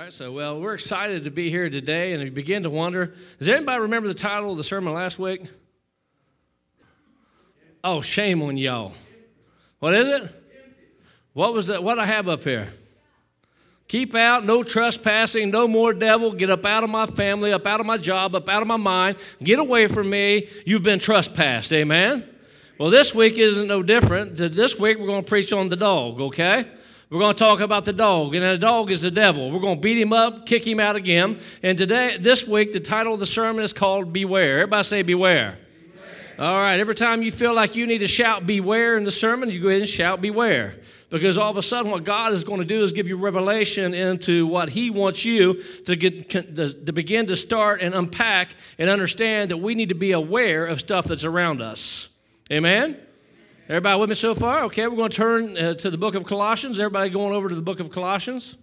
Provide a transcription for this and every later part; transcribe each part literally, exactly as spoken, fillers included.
right, so, well, we're excited to be here today, and we begin to wonder, does anybody remember the title of the sermon last week? Oh, shame on y'all. What is it? What was that? What I have up here? Keep out, no trespassing, no more devil, get up out of my family, up out of my job, up out of my mind, get away from me, you've been trespassed, amen? Well, this week isn't no different. This week we're going to preach on the dog, okay? We're going to talk about the dog, and the dog is the devil. We're going to beat him up, kick him out again. And today, this week, the title of the sermon is called Beware. Everybody say beware. Beware. All right, every time you feel like you need to shout beware in the sermon, you go ahead and shout beware. Because all of a sudden what God is going to do is give you revelation into what he wants you to get to begin to start and unpack and understand that we need to be aware of stuff that's around us. Amen? Everybody with me so far? Okay, we're going to turn uh, to the book of Colossians. Everybody going over to the book of Colossians?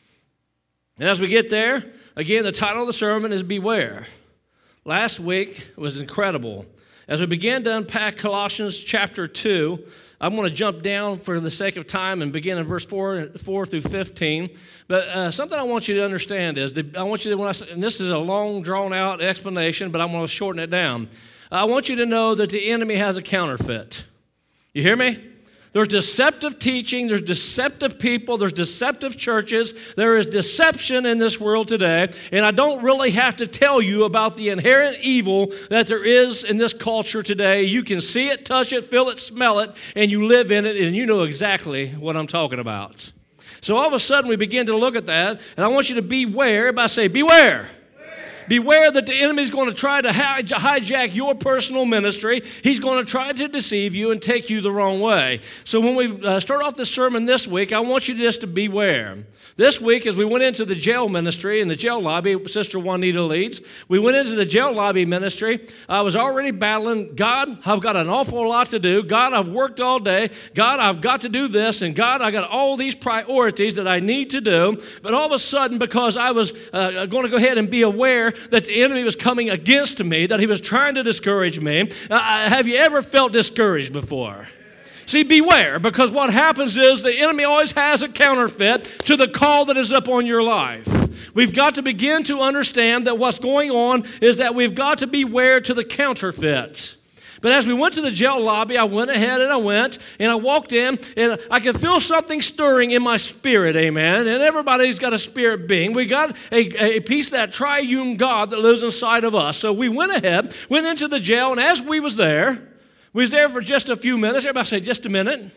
And as we get there, again, the title of the sermon is Beware. Last week was incredible. As we begin to unpack Colossians chapter two, I'm going to jump down for the sake of time and begin in verse four, four through fifteen. But uh, something I want you to understand is, that I want you to, when I say, and this is a long, drawn-out explanation, but I'm going to shorten it down. I want you to know that the enemy has a counterfeit. You hear me? There's deceptive teaching, there's deceptive people, there's deceptive churches, there is deception in this world today, and I don't really have to tell you about the inherent evil that there is in this culture today. You can see it, touch it, feel it, smell it, and you live in it, and you know exactly what I'm talking about. So all of a sudden we begin to look at that, and I want you to beware. Everybody say, beware. Beware that the enemy is going to try to hijack your personal ministry. He's going to try to deceive you and take you the wrong way. So when we uh, start off the sermon this week, I want you just to beware. This week, as we went into the jail ministry in the jail lobby, Sister Juanita leads, we went into the jail lobby ministry. I was already battling, God, I've got an awful lot to do. God, I've worked all day. God, I've got to do this. And God, I got all these priorities that I need to do. But all of a sudden, because I was uh, going to go ahead and be aware that the enemy was coming against me, that he was trying to discourage me, uh, have you ever felt discouraged before? See, beware, because what happens is the enemy always has a counterfeit to the call that is upon your life. We've got to begin to understand that what's going on is that we've got to beware to the counterfeit. But as we went to the jail lobby, I went ahead and I went, and I walked in, and I could feel something stirring in my spirit, amen? And everybody's got a spirit being. We got a, a piece of that triune God that lives inside of us. So we went ahead, went into the jail, and as we was there, we was there for just a few minutes. Everybody say, just a minute.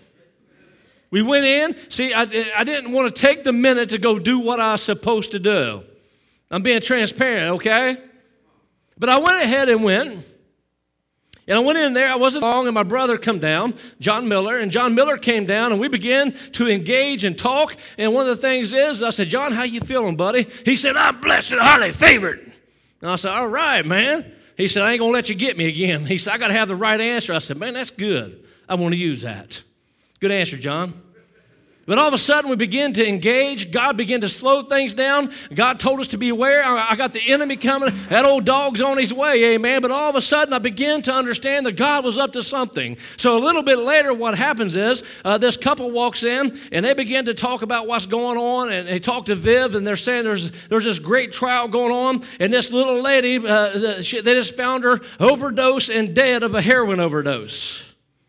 We went in. See, I, I didn't want to take the minute to go do what I was supposed to do. I'm being transparent, okay? But I went ahead and went. And I went in there. I wasn't long, and my brother come down, John Miller. And John Miller came down, and we began to engage and talk. And one of the things is, I said, John, how you feeling, buddy? He said, I'm blessed and highly favored. And I said, all right, man. He said, I ain't going to let you get me again. He said, I got to have the right answer. I said, man, that's good. I want to use that. Good answer, John. But all of a sudden, we begin to engage. God began to slow things down. God told us to be aware. I got the enemy coming. That old dog's on his way, amen. But all of a sudden, I began to understand that God was up to something. So a little bit later, what happens is uh, this couple walks in, and they begin to talk about what's going on. And they talk to Viv, and they're saying there's there's this great trial going on. And this little lady, uh, she, they just found her overdose and dead of a heroin overdose.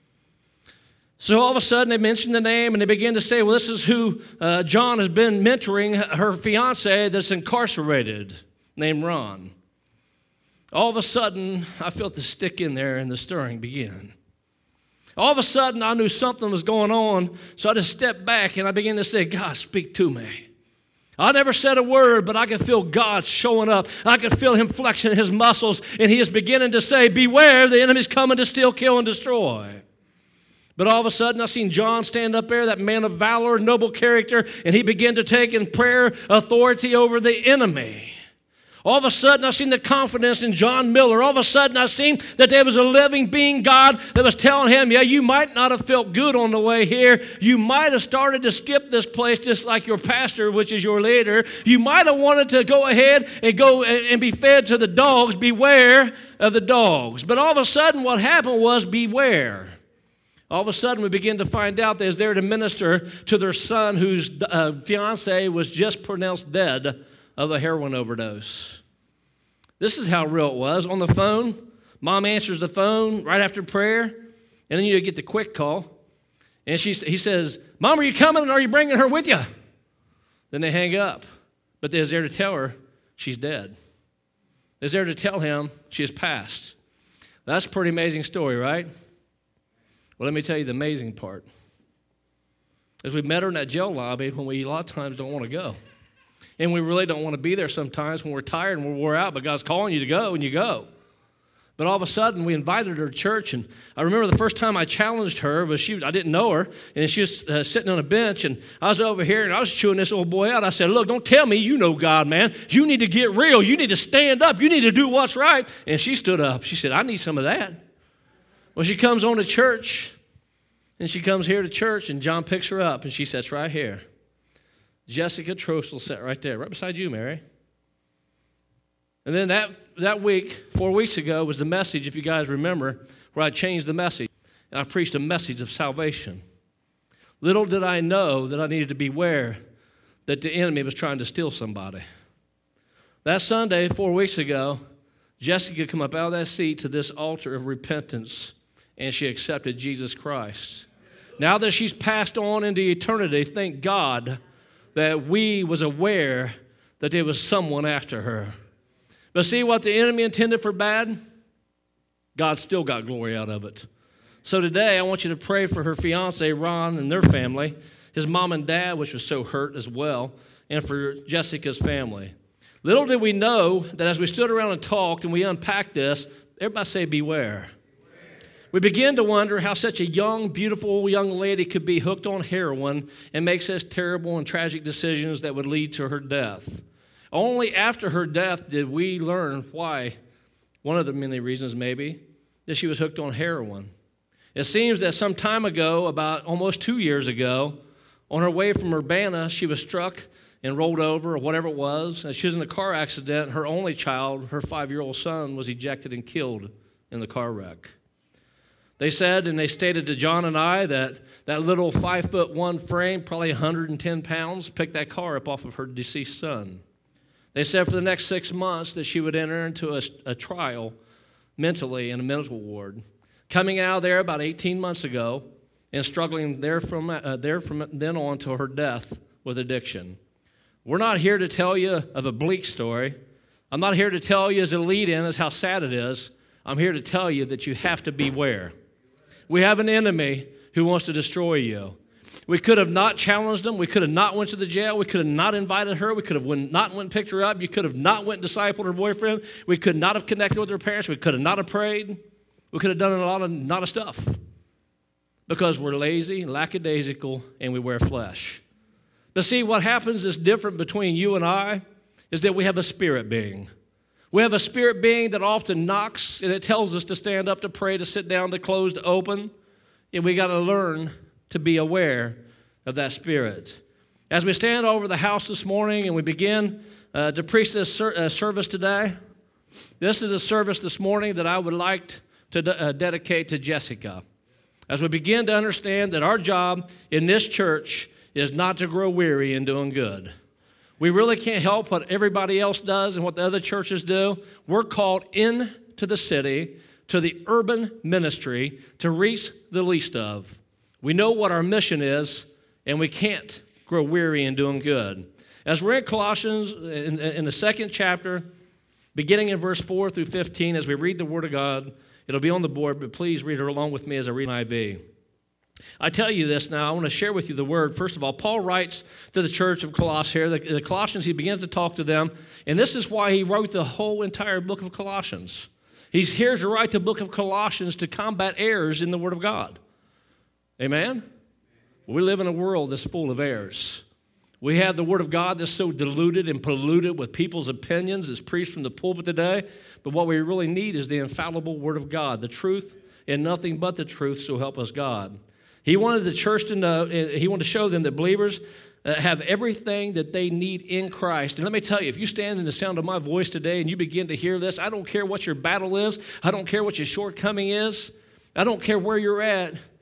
So all of a sudden, they mentioned the name, and they begin to say, well, this is who uh, John has been mentoring, her fiance that's incarcerated, named Ron. All of a sudden, I felt the stick in there, and the stirring began. All of a sudden, I knew something was going on, so I just stepped back, and I began to say, God, speak to me. I never said a word, but I could feel God showing up. I could feel him flexing his muscles, and he is beginning to say, beware, the enemy's coming to steal, kill, and destroy. But all of a sudden, I seen John stand up there, that man of valor, noble character, and he began to take in prayer authority over the enemy. All of a sudden, I seen the confidence in John Miller. All of a sudden, I seen that there was a living being God that was telling him, yeah, you might not have felt good on the way here. You might have started to skip this place just like your pastor, which is your leader. You might have wanted to go ahead and go and be fed to the dogs. Beware of the dogs. But all of a sudden, what happened was beware. All of a sudden, we begin to find out that he's there to minister to their son whose uh, fiance was just pronounced dead of a heroin overdose. This is how real it was. On the phone, mom answers the phone right after prayer, and then you get the quick call. And she, he says, Mom, are you coming, or are you bringing her with you? Then they hang up. But they're there to tell her she's dead. They're there to tell him she has passed. That's a pretty amazing story, right? Well, let me tell you the amazing part. As we met her in that jail lobby when we a lot of times don't want to go. And we really don't want to be there sometimes when we're tired and we're wore out, but God's calling you to go, and you go. But all of a sudden, we invited her to church, and I remember the first time I challenged her was she I didn't know her, and she was uh, sitting on a bench, and I was over here, and I was chewing this old boy out. I said, look, don't tell me you know God, man. You need to get real. You need to stand up. You need to do what's right. And she stood up. She said, I need some of that. Well, she comes on to church, and she comes here to church, and John picks her up, and she sits right here. Jessica Trostel sat right there, right beside you, Mary. And then that, that week, four weeks ago, was the message, if you guys remember, where I changed the message. And I preached a message of salvation. Little did I know that I needed to beware that the enemy was trying to steal somebody. That Sunday, four weeks ago, Jessica came up out of that seat to this altar of repentance, and she accepted Jesus Christ. Now that she's passed on into eternity, thank God that we was aware that there was someone after her. But see what the enemy intended for bad? God still got glory out of it. So today, I want you to pray for her fiance, Ron, and their family, his mom and dad, which was so hurt as well, and for Jessica's family. Little did we know that as we stood around and talked and we unpacked this, everybody say, beware. We begin to wonder how such a young, beautiful young lady could be hooked on heroin and make such terrible and tragic decisions that would lead to her death. Only after her death did we learn why, one of the many reasons maybe, that she was hooked on heroin. It seems that some time ago, about almost two years ago, on her way from Urbana, she was struck and rolled over or whatever it was. As she was in a car accident, her only child, her five-year-old son, was ejected and killed in the car wreck. They said, and they stated to John and I, that that little five-foot-one frame, probably one hundred ten pounds, picked that car up off of her deceased son. They said for the next six months that she would enter into a, a trial mentally in a mental ward. Coming out of there about eighteen months ago and struggling there from, uh, there from then on to her death with addiction. We're not here to tell you of a bleak story. I'm not here to tell you as a lead-in as how sad it is. I'm here to tell you that you have to beware. We have an enemy who wants to destroy you. We could have not challenged them. We could have not went to the jail. We could have not invited her. We could have went, not went and picked her up. You could have not went and discipled her boyfriend. We could not have connected with her parents. We could have not have prayed. We could have done a lot of not of stuff because we're lazy, lackadaisical, and we wear flesh. But see, what happens is different between you and I is that we have a spirit being. We have a spirit being that often knocks, and it tells us to stand up, to pray, to sit down, to close, to open. And we got to learn to be aware of that spirit. As we stand over the house this morning and we begin uh, to preach this ser- uh, service today, this is a service this morning that I would like to de- uh, dedicate to Jessica. As we begin to understand that our job in this church is not to grow weary in doing good. We really can't help what everybody else does and what the other churches do. We're called into the city, to the urban ministry, to reach the least of. We know what our mission is, and we can't grow weary in doing good. As we're in Colossians, in, in the second chapter, beginning in verse four through fifteen, as we read the Word of God, it'll be on the board, but please read it along with me as I read I V. I tell you this now, I want to share with you the Word. First of all, Paul writes to the church of Colossae here. The, the Colossians, he begins to talk to them, and this is why he wrote the whole entire book of Colossians. He's here to write the book of Colossians to combat errors in the Word of God. Amen? We live in a world that's full of errors. We have the Word of God that's so diluted and polluted with people's opinions as preached from the pulpit today. But what we really need is the infallible Word of God, the truth and nothing but the truth, so help us God. He wanted the church to know, he wanted to show them that believers have everything that they need in Christ. And let me tell you, if you stand in the sound of my voice today and you begin to hear this, I don't care what your battle is. I don't care what your shortcoming is. I don't care where you're at.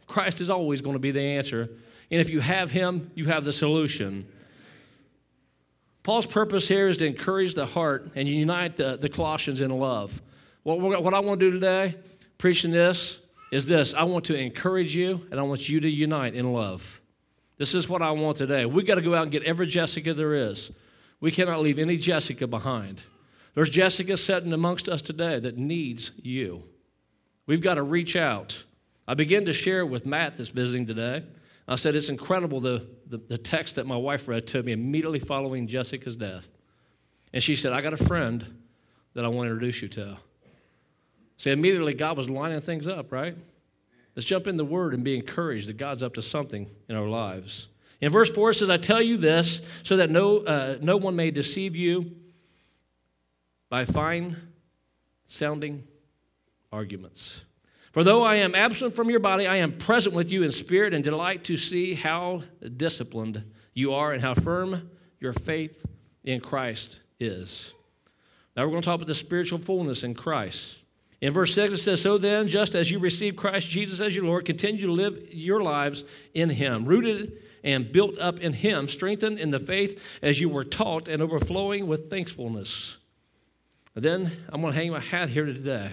Christ is always going to be the answer. And if you have him, you have the solution. Paul's purpose here is to encourage the heart and unite the, the Colossians in love. What, what I want to do today, preaching this, is this. I want to encourage you, and I want you to unite in love. This is what I want today. We've got to go out and get every Jessica there is. We cannot leave any Jessica behind. There's Jessica sitting amongst us today that needs you. We've got to reach out. I began to share with Matt that's visiting today. I said, it's incredible the, the, the text that my wife read to me immediately following Jessica's death. And she said, I got a friend that I want to introduce you to. See, immediately God was lining things up, right? Let's jump in the Word and be encouraged that God's up to something in our lives. In verse four it says, I tell you this so that no, uh, no one may deceive you by fine-sounding arguments. For though I am absent from your body, I am present with you in spirit and delight to see how disciplined you are and how firm your faith in Christ is. Now we're going to talk about the spiritual fullness in Christ. In verse six it says, so then, just as you received Christ Jesus as your Lord, continue to live your lives in him, rooted and built up in him, strengthened in the faith as you were taught, and overflowing with thankfulness. And then I'm going to hang my hat here today.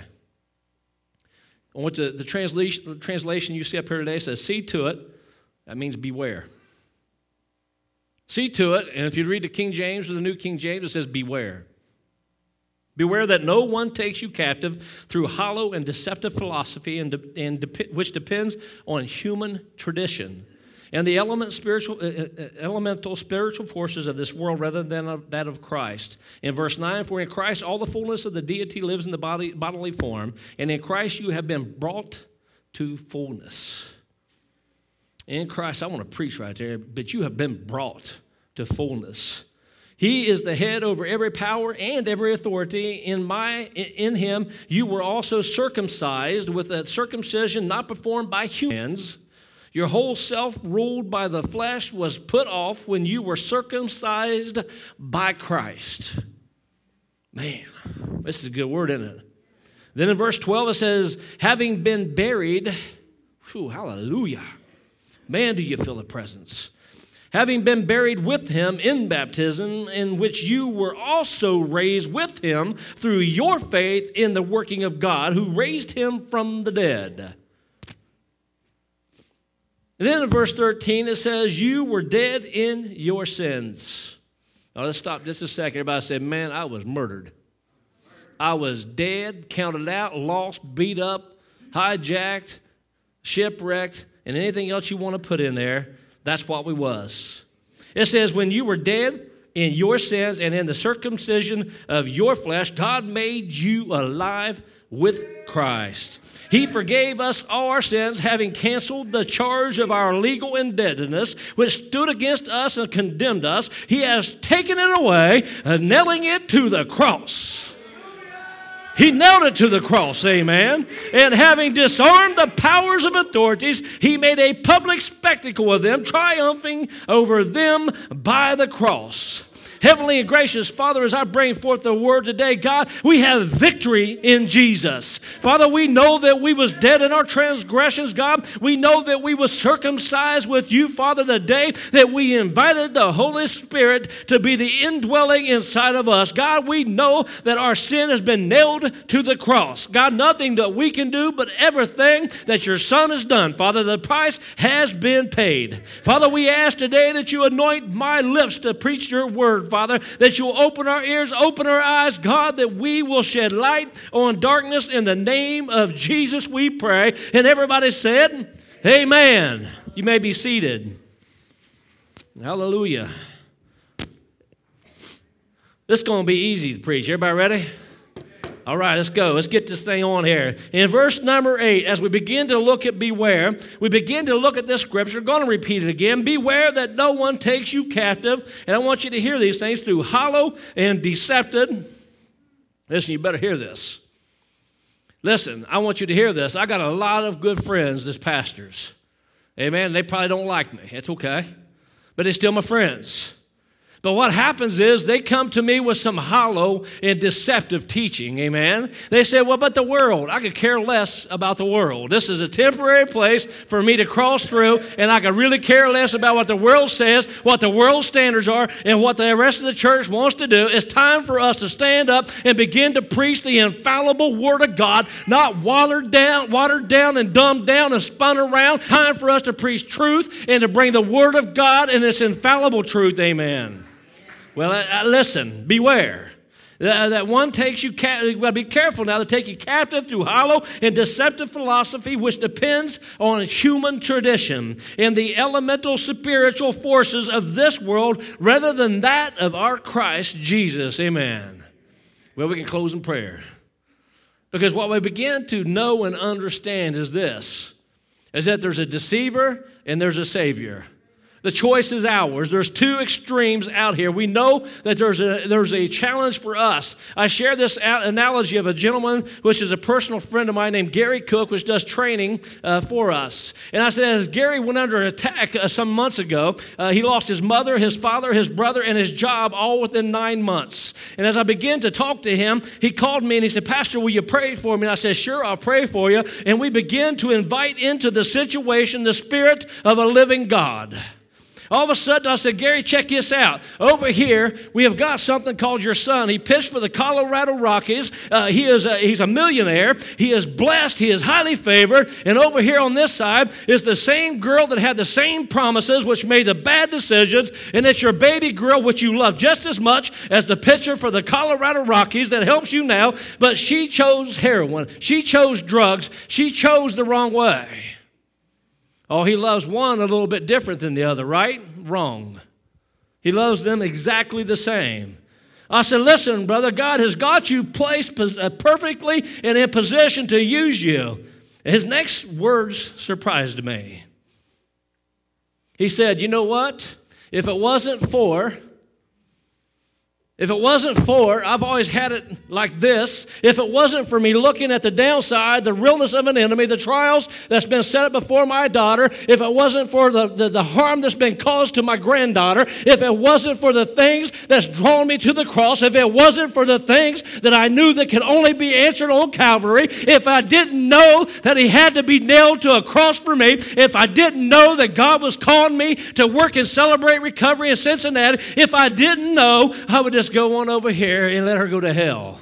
I want the, the translation, translation you see up here today says, see to it. That means beware. See to it, and if you read the King James or the New King James, it says beware. Beware that no one takes you captive through hollow and deceptive philosophy, and, de- and de- which depends on human tradition and the element spiritual, uh, elemental spiritual forces of this world rather than of that of Christ. In verse nine, for in Christ all the fullness of the deity lives in the body, bodily form, and in Christ you have been brought to fullness. In Christ, I want to preach right there, but you have been brought to fullness. He is the head over every power and every authority. In my, in him you were also circumcised with a circumcision not performed by humans. Your whole self ruled by the flesh was put off when you were circumcised by Christ. Man, this is a good word, isn't it? Then in verse twelve it says, having been buried, whew, hallelujah. Man, do you feel the presence. Having been buried with him in baptism, in which you were also raised with him through your faith in the working of God, who raised him from the dead. And then in verse thirteen, it says, you were dead in your sins. Now let's stop just a second. Everybody said, man, I was murdered. I was dead, counted out, lost, beat up, hijacked, shipwrecked, and anything else you want to put in there. That's what we was. It says, when you were dead in your sins and in the circumcision of your flesh, God made you alive with Christ. He forgave us all our sins, having canceled the charge of our legal indebtedness, which stood against us and condemned us. He has taken it away, nailing it to the cross. He nailed it to the cross, amen. And having disarmed the powers of authorities, he made a public spectacle of them, triumphing over them by the cross. Heavenly and gracious Father, as I bring forth the word today, God, we have victory in Jesus. Father, we know that we was dead in our transgressions, God. We know that we was circumcised with you, Father, the day that we invited the Holy Spirit to be the indwelling inside of us. God, we know that our sin has been nailed to the cross. God, nothing that we can do, but everything that your Son has done. Father, the price has been paid. Father, we ask today that you anoint my lips to preach your word, Father, that you'll open our ears, open our eyes, God, that we will shed light on darkness. In the name of Jesus we pray. And everybody said, amen. You may be seated. Hallelujah. This is going to be easy to preach. Everybody ready? All right, let's go. Let's get this thing on here. In verse number eight, as we begin to look at beware, we begin to look at this scripture. Going to repeat it again. Beware that no one takes you captive. And I want you to hear these things through hollow and deceptive. Listen, you better hear this. Listen, I want you to hear this. I got a lot of good friends as pastors. Amen. They probably don't like me. It's okay. But they're still my friends. But what happens is they come to me with some hollow and deceptive teaching, amen? They say, well, but the world, I could care less about the world. This is a temporary place for me to cross through, and I could really care less about what the world says, what the world's standards are, and what the rest of the church wants to do. It's time for us to stand up and begin to preach the infallible Word of God, not watered down, watered down and dumbed down and spun around. Time for us to preach truth and to bring the Word of God and its infallible truth, amen. Well, uh, listen, beware. Uh, that one takes you, ca- well, be careful now to take you captive through hollow and deceptive philosophy, which depends on human tradition and the elemental spiritual forces of this world rather than that of our Christ Jesus. Amen. Well, we can close in prayer. Because what we begin to know and understand is this, is that there's a deceiver and there's a savior. The choice is ours. There's two extremes out here. We know that there's a, there's a challenge for us. I share this analogy of a gentleman, which is a personal friend of mine named Gary Cook, which does training uh, for us. And I said, as Gary went under attack uh, some months ago, uh, he lost his mother, his father, his brother, and his job all within nine months. And as I began to talk to him, he called me and he said, Pastor, will you pray for me? And I said, sure, I'll pray for you. And we began to invite into the situation the Spirit of a living God. All of a sudden, I said, Gary, check this out. Over here, we have got something called your son. He pitched for the Colorado Rockies. Uh, he is a, he's a millionaire. He is blessed. He is highly favored. And over here on this side is the same girl that had the same promises, which made the bad decisions. And it's your baby girl, which you love just as much as the pitcher for the Colorado Rockies that helps you now. But she chose heroin. She chose drugs. She chose the wrong way. Oh, he loves one a little bit different than the other, right? Wrong. He loves them exactly the same. I said, listen, brother, God has got you placed perfectly and in position to use you. His next words surprised me. He said, you know what? If it wasn't for... If it wasn't for, I've always had it like this, if it wasn't for me looking at the downside, the realness of an enemy, the trials that's been set up before my daughter, if it wasn't for the, the, the harm that's been caused to my granddaughter, if it wasn't for the things that's drawn me to the cross, if it wasn't for the things that I knew that could only be answered on Calvary, if I didn't know that He had to be nailed to a cross for me, if I didn't know that God was calling me to work and celebrate recovery in Cincinnati, if I didn't know, I would just go on over here and let her go to hell.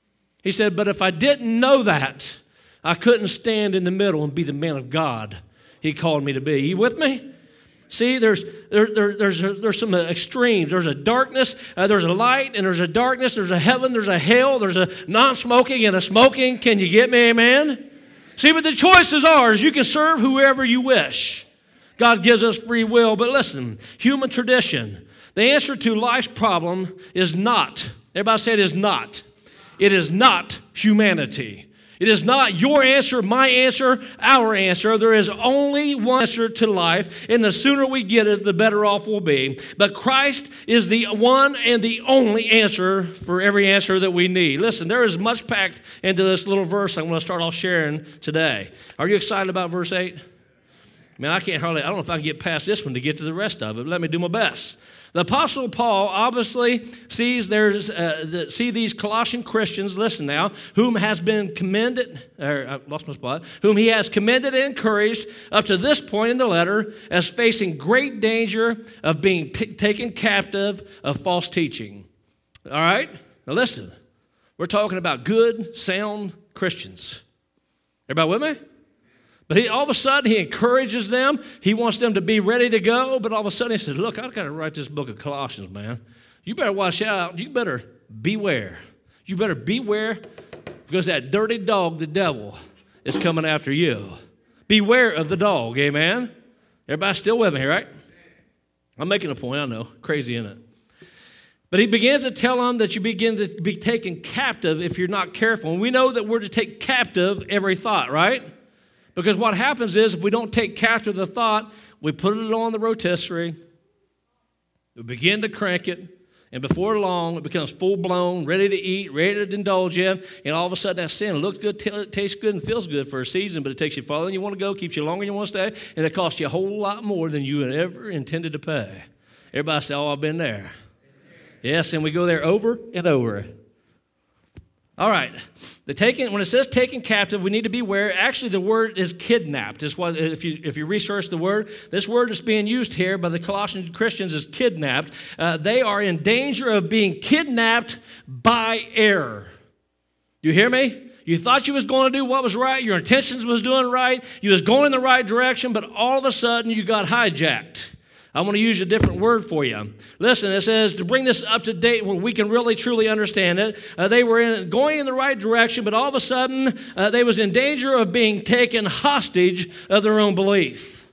He said, but if I didn't know that, I couldn't stand in the middle and be the man of God He called me to be. You with me? See, there's there, there, there's there's some extremes. There's a darkness, uh, there's a light, and there's a darkness. There's a heaven, there's a hell, there's a non-smoking and a smoking. Can you get me, amen? See, but the choice is ours. You can serve whoever you wish. God gives us free will. But listen, human tradition. The answer to life's problem is not, everybody say it is not. It is not humanity. It is not your answer, my answer, our answer. There is only one answer to life, and the sooner we get it, the better off we'll be. But Christ is the one and the only answer for every answer that we need. Listen, there is much packed into this little verse I'm going to start off sharing today. Are you excited about verse eight? Man, I can't hardly, I don't know if I can get past this one to get to the rest of it, but let me do my best. The Apostle Paul obviously sees there's uh, the, see these Colossian Christians, listen now, whom has been commended, or I lost my spot, whom he has commended and encouraged up to this point in the letter as facing great danger of being t- taken captive of false teaching. All right? Now listen, we're talking about good, sound Christians. Everybody with me? But he, all of a sudden, he encourages them. He wants them to be ready to go. But all of a sudden, he says, look, I've got to write this book of Colossians, man. You better watch out. You better beware. You better beware because that dirty dog, the devil, is coming after you. Beware of the dog, amen? Everybody still with me, right? I'm making a point, I know. Crazy, isn't it? But he begins to tell them that you begin to be taken captive if you're not careful. And we know that we're to take captive every thought, right? Because what happens is if we don't take captive the thought, we put it on the rotisserie, we begin to crank it, and before long it becomes full-blown, ready to eat, ready to indulge in, and all of a sudden that sin looks good, t- tastes good, and feels good for a season, but it takes you farther than you want to go, keeps you longer than you want to stay, and it costs you a whole lot more than you had ever intended to pay. Everybody say, oh, I've been there. Yes, and we go there over and over. All right. The taken, when it says taken captive, we need to be aware. Actually, the word is kidnapped. Is what, if you if you research the word, this word that's being used here by the Colossian Christians is kidnapped. Uh, they are in danger of being kidnapped by error. You hear me? You thought you was going to do what was right. Your intentions was doing right. You was going in the right direction, but all of a sudden you got hijacked. I want to use a different word for you. Listen, it says to bring this up to date where we can really truly understand it. Uh, they were in, going in the right direction, but all of a sudden uh, they was in danger of being taken hostage of their own belief.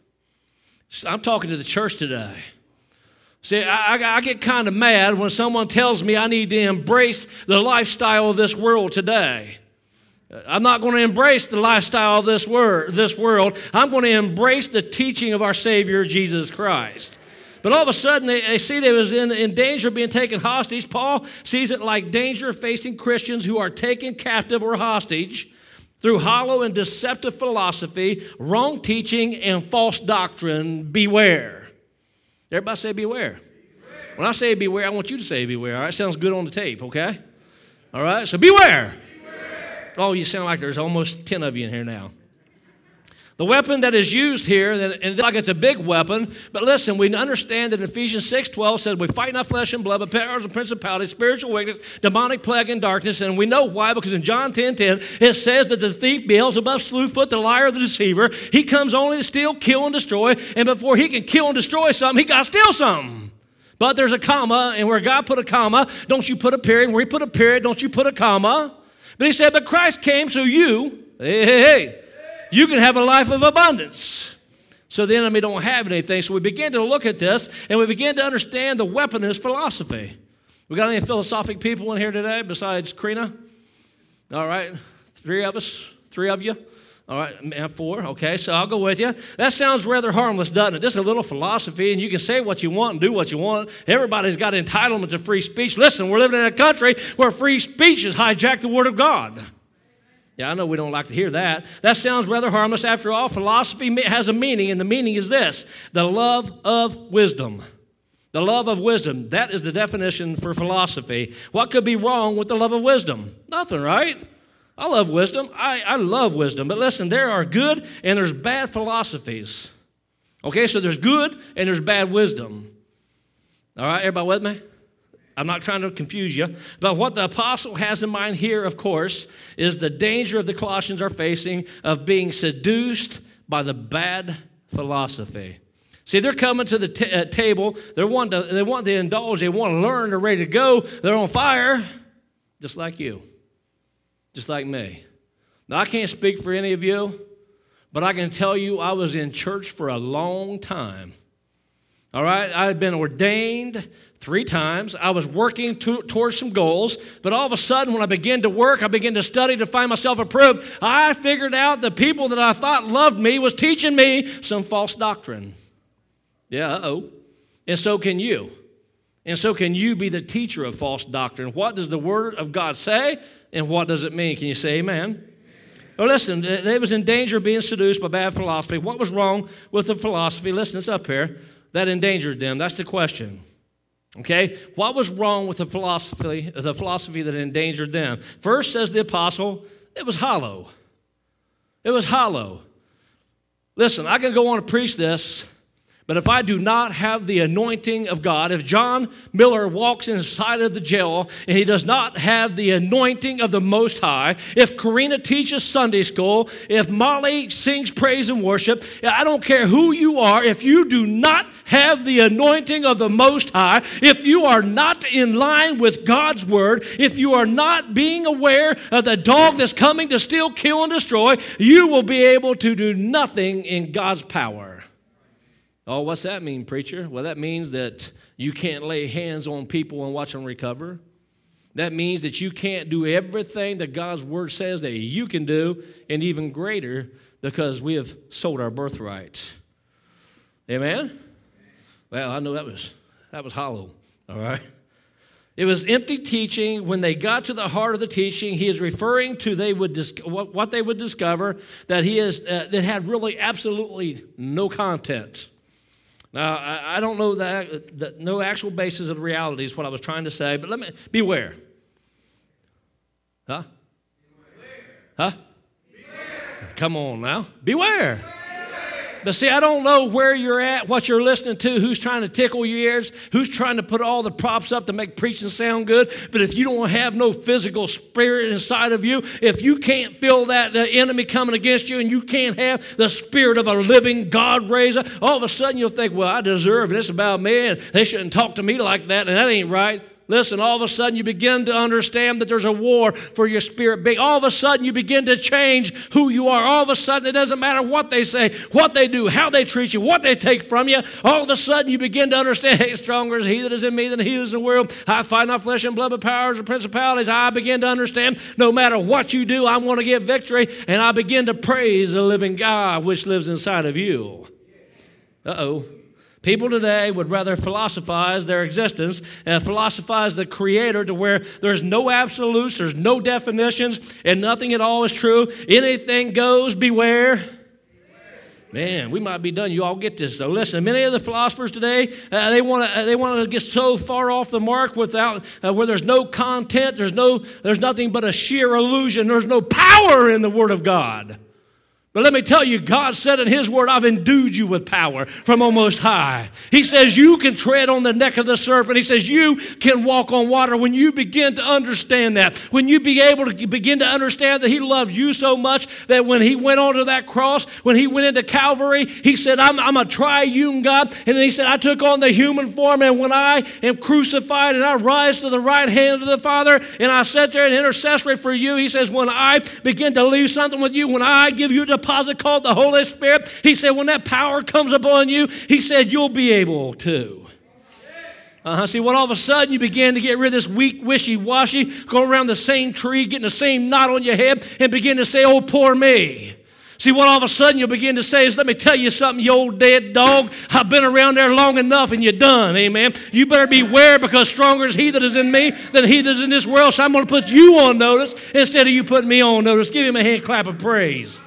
I'm talking to the church today. See, I, I, I get kind of mad when someone tells me I need to embrace the lifestyle of this world today. I'm not going to embrace the lifestyle of this, word, this world. I'm going to embrace the teaching of our Savior, Jesus Christ. But all of a sudden, they, they see they was in, in danger of being taken hostage. Paul sees it like danger facing Christians who are taken captive or hostage through hollow and deceptive philosophy, wrong teaching, and false doctrine. Beware. Everybody say beware. Beware. When I say beware, I want you to say beware. All right, sounds good on the tape, okay? All right, so beware. Oh, you sound like there's almost ten of you in here now. The weapon that is used here, and it's like it's a big weapon, but listen, we understand that Ephesians six twelve says we fight not flesh and blood, but powers and principalities, spiritual wickedness, demonic plague and darkness, and we know why, because in John ten ten, it says that the thief Beelzebub, Slewfoot, the liar, the deceiver, he comes only to steal, kill, and destroy, and before he can kill and destroy something, he got to steal something. But there's a comma, and where God put a comma, don't you put a period, where he put a period, don't you put a comma. But he said, but Christ came so you, hey, hey, hey, you can have a life of abundance. So the enemy don't have anything. So we begin to look at this, and we begin to understand the weapon is philosophy. We got any philosophic people in here today besides Karina? All right, three of us, three of you. All right, four, okay, so I'll go with you. That sounds rather harmless, doesn't it? Just a little philosophy, and you can say what you want and do what you want. Everybody's got entitlement to free speech. Listen, we're living in a country where free speech has hijacked the Word of God. Yeah, I know we don't like to hear that. That sounds rather harmless. After all, philosophy has a meaning, and the meaning is this: the love of wisdom. The love of wisdom. That is the definition for philosophy. What could be wrong with the love of wisdom? Nothing, right? I love wisdom. I, I love wisdom. But listen, there are good and there's bad philosophies. Okay, so there's good and there's bad wisdom. All right, everybody with me? I'm not trying to confuse you. But what the apostle has in mind here, of course, is the danger of the Colossians are facing of being seduced by the bad philosophy. See, they're coming to the t- uh, table. They want to, they want to indulge. They want to learn. They're ready to go. They're on fire, just like you. Just like me. Now, I can't speak for any of you, but I can tell you I was in church for a long time. All right? I had been ordained three times. I was working to, towards some goals, but all of a sudden, when I began to work, I began to study to find myself approved. I figured out the people that I thought loved me was teaching me some false doctrine. Yeah, uh-oh. And so can you. And so can you be the teacher of false doctrine. What does the Word of God say? And what does it mean? Can you say amen? Well, listen, they was in danger of being seduced by bad philosophy. What was wrong with the philosophy? Listen, it's up here. That endangered them. That's the question. Okay? What was wrong with the philosophy, the philosophy that endangered them? First, says the apostle, it was hollow. It was hollow. Listen, I can go on to preach this, but if I do not have the anointing of God, if John Miller walks inside of the jail and he does not have the anointing of the Most High, if Karina teaches Sunday school, if Molly sings praise and worship, I don't care who you are, if you do not have the anointing of the Most High, if you are not in line with God's Word, if you are not being aware of the dog that's coming to steal, kill, and destroy, you will be able to do nothing in God's power. Oh, what's that mean, preacher? Well, that means that you can't lay hands on people and watch them recover. That means that you can't do everything that God's Word says that you can do, and even greater, because we have sold our birthright. Amen? Well, I know that was that was hollow, all right? It was empty teaching. When they got to the heart of the teaching, he is referring to they would dis- what, what they would discover, that he is uh, that had really absolutely no content. Now, I, I don't know that, that, no actual basis of the reality is what I was trying to say, but let me, beware. Huh? Beware. Huh? Beware. Come on now. Beware. Beware. But see, I don't know where you're at, what you're listening to, who's trying to tickle your ears, who's trying to put all the props up to make preaching sound good. But if you don't have no physical spirit inside of you, if you can't feel that the enemy coming against you and you can't have the spirit of a living God raised up, all of a sudden you'll think, well, I deserve it. It's about me, and they shouldn't talk to me like that, and that ain't right. Listen, all of a sudden you begin to understand that there's a war for your spirit being. All of a sudden you begin to change who you are. All of a sudden it doesn't matter what they say, what they do, how they treat you, what they take from you. All of a sudden you begin to understand, hey, stronger is he that is in me than he that is in the world. I fight not flesh and blood, but powers and principalities. I begin to understand no matter what you do, I want to get victory. And I begin to praise the living God which lives inside of you. Uh-oh. People today would rather philosophize their existence and philosophize the Creator to where there's no absolutes, there's no definitions, and nothing at all is true. Anything goes, beware. Man, we might be done. You all get this, though. Listen, many of the philosophers today, uh, they want to they want to get so far off the mark without uh, where there's no content, there's no there's nothing but a sheer illusion. There's no power in the Word of God. But let me tell you, God said in His Word, I've endued you with power from on most high. He says you can tread on the neck of the serpent. He says you can walk on water. When you begin to understand that, when you be able to begin to understand that He loved you so much that when He went onto that cross, when He went into Calvary, He said, I'm, I'm a triune God. And then He said, I took on the human form, and when I am crucified and I rise to the right hand of the Father, and I sit there and intercessory for you, He says, when I begin to leave something with you, when I give you the deposit called the Holy Spirit, He said, when that power comes upon you, He said, you'll be able to. Uh-huh. See, what all of a sudden you begin to get rid of this weak, wishy-washy, go around the same tree, getting the same knot on your head, and begin to say, oh, poor me. See, what all of a sudden you'll begin to say is, let me tell you something, you old dead dog. I've been around there long enough and you're done, amen. You better beware, because stronger is he that is in me than he that is in this world. So I'm going to put you on notice instead of you putting me on notice. Give Him a hand clap of praise.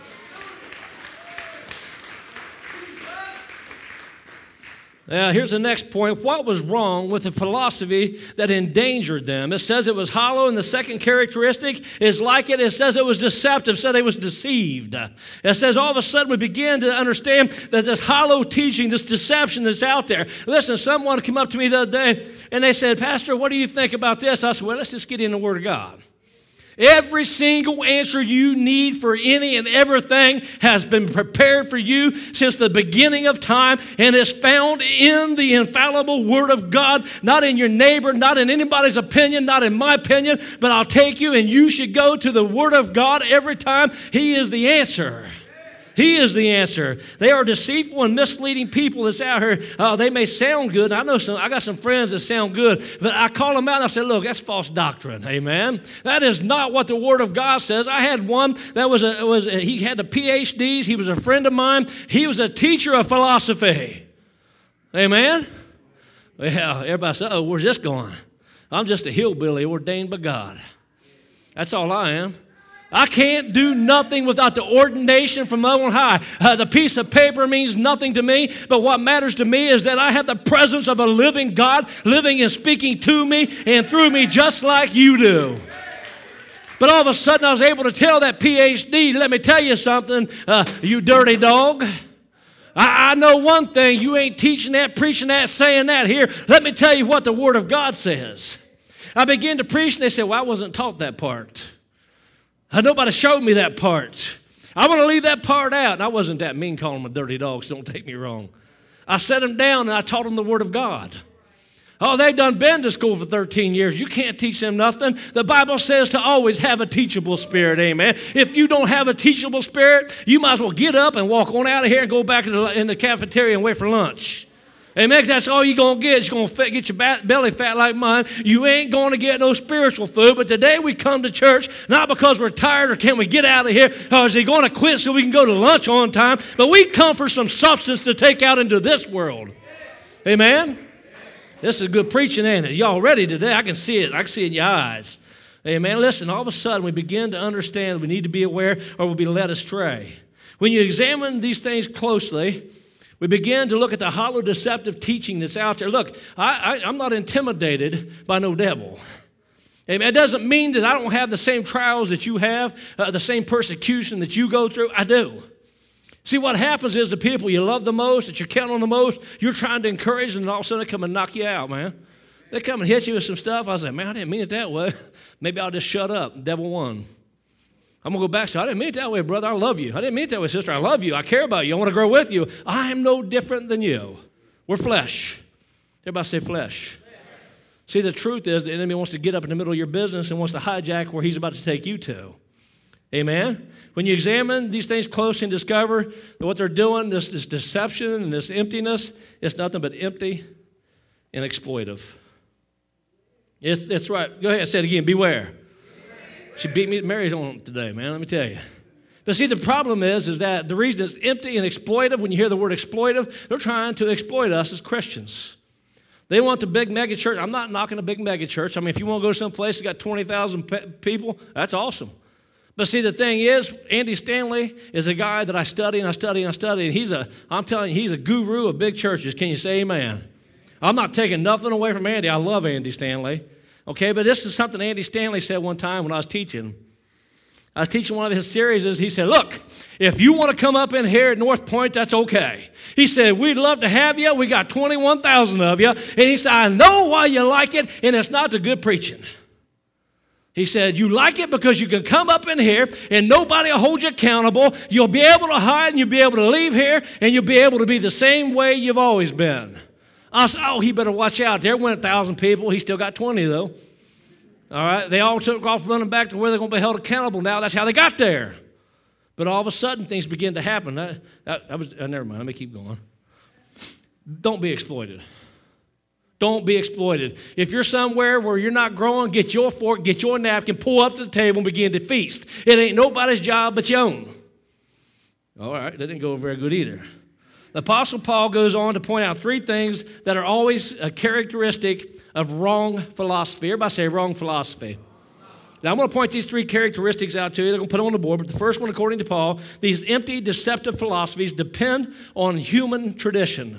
Now, here's the next point. What was wrong with the philosophy that endangered them? It says it was hollow, and the second characteristic is like it. It says it was deceptive, said they was deceived. It says all of a sudden we begin to understand that this hollow teaching, this deception that's out there. Listen, someone came up to me the other day, and they said, Pastor, what do you think about this? I said, well, let's just get in the Word of God. Every single answer you need for any and everything has been prepared for you since the beginning of time and is found in the infallible Word of God, not in your neighbor, not in anybody's opinion, not in my opinion, but I'll take you and you should go to the Word of God every time. He is the answer. He is the answer. They are deceitful and misleading people that's out here. Uh, they may sound good. I know some. I got some friends that sound good, but I call them out and I say, look, that's false doctrine. Amen. That is not what the Word of God says. I had one that was a, was a, he had the P H Ds. He was a friend of mine. He was a teacher of philosophy. Amen. Well, everybody said, oh, where's this going? I'm just a hillbilly ordained by God. That's all I am. I can't do nothing without the ordination from on high. Uh, the piece of paper means nothing to me, but what matters to me is that I have the presence of a living God living and speaking to me and through me just like you do. But all of a sudden I was able to tell that P H D, let me tell you something, uh, you dirty dog. I, I know one thing, you ain't teaching that, preaching that, saying that here. Let me tell you what the Word of God says. I began to preach and they said, well, I wasn't taught that part. Nobody showed me that part. I want to leave that part out. And I wasn't that mean calling them a dirty dog, so don't take me wrong. I set them down and I taught them the Word of God. Oh, they done been to school for thirteen years. You can't teach them nothing. The Bible says to always have a teachable spirit, amen. If you don't have a teachable spirit, you might as well get up and walk on out of here and go back in the, in the cafeteria and wait for lunch. Amen. That's all you're going to get. It's going to get your belly fat like mine. You ain't going to get no spiritual food. But today we come to church not because we're tired or can we get out of here or is he going to quit so we can go to lunch on time. But we come for some substance to take out into this world. Amen. This is good preaching, ain't it? Y'all ready today? I can see it. I can see it in your eyes. Amen. Listen, all of a sudden we begin to understand we need to be aware or we'll be led astray. When you examine these things closely, We begin to look at the hollow, deceptive teaching that's out there. Look, I, I, I'm not intimidated by no devil. Amen. It doesn't mean that I don't have the same trials that you have, uh, the same persecution that you go through. I do. See, what happens is the people you love the most, that you count on the most, you're trying to encourage, and all of a sudden they come and knock you out, man. They come and hit you with some stuff. I was like, man, I didn't mean it that way. Maybe I'll just shut up. The devil won. I'm going to go back and say, I didn't mean it that way, brother. I love you. I didn't mean it that way, sister. I love you. I care about you. I want to grow with you. I am no different than you. We're flesh. Everybody say flesh. See, the truth is the enemy wants to get up in the middle of your business and wants to hijack where he's about to take you to. Amen? When you examine these things closely and discover that what they're doing, this, this deception and this emptiness, it's nothing but empty and exploitive. It's, it's right. Go ahead, say it again. Beware. She beat me to Mary's on today, man, let me tell you. But see, the problem is, is that the reason it's empty and exploitive, when you hear the word exploitive, they're trying to exploit us as Christians. They want the big mega church. I'm not knocking a big mega church. I mean, if you want to go to some place that's got twenty thousand pe- people, that's awesome. But see, the thing is, Andy Stanley is a guy that I study and I study and I study, and he's a, I'm telling you, he's a guru of big churches. Can you say amen? I'm not taking nothing away from Andy. I love Andy Stanley. Okay, but this is something Andy Stanley said one time when I was teaching. I was teaching one of his series. He said, look, if you want to come up in here at North Point, that's okay. He said, we'd love to have you. We got twenty-one thousand of you. And he said, I know why you like it, and it's not the good preaching. He said, you like it because you can come up in here and nobody will hold you accountable. You'll be able to hide and you'll be able to leave here and you'll be able to be the same way you've always been. I said, oh, he better watch out. There went a thousand people. He still got twenty, though. All right? They all took off running back to where they're going to be held accountable now. That's how they got there. But all of a sudden, things begin to happen. I, I, I was, uh, never mind. Let me keep going. Don't be exploited. Don't be exploited. If you're somewhere where you're not growing, get your fork, get your napkin, pull up to the table, and begin to feast. It ain't nobody's job but your own. All right. That didn't go very good either. The Apostle Paul goes on to point out three things that are always a characteristic of wrong philosophy. Everybody say wrong philosophy. Now, I'm going to point these three characteristics out to you. They're going to put them on the board. But the first one, according to Paul, these empty, deceptive philosophies depend on human tradition.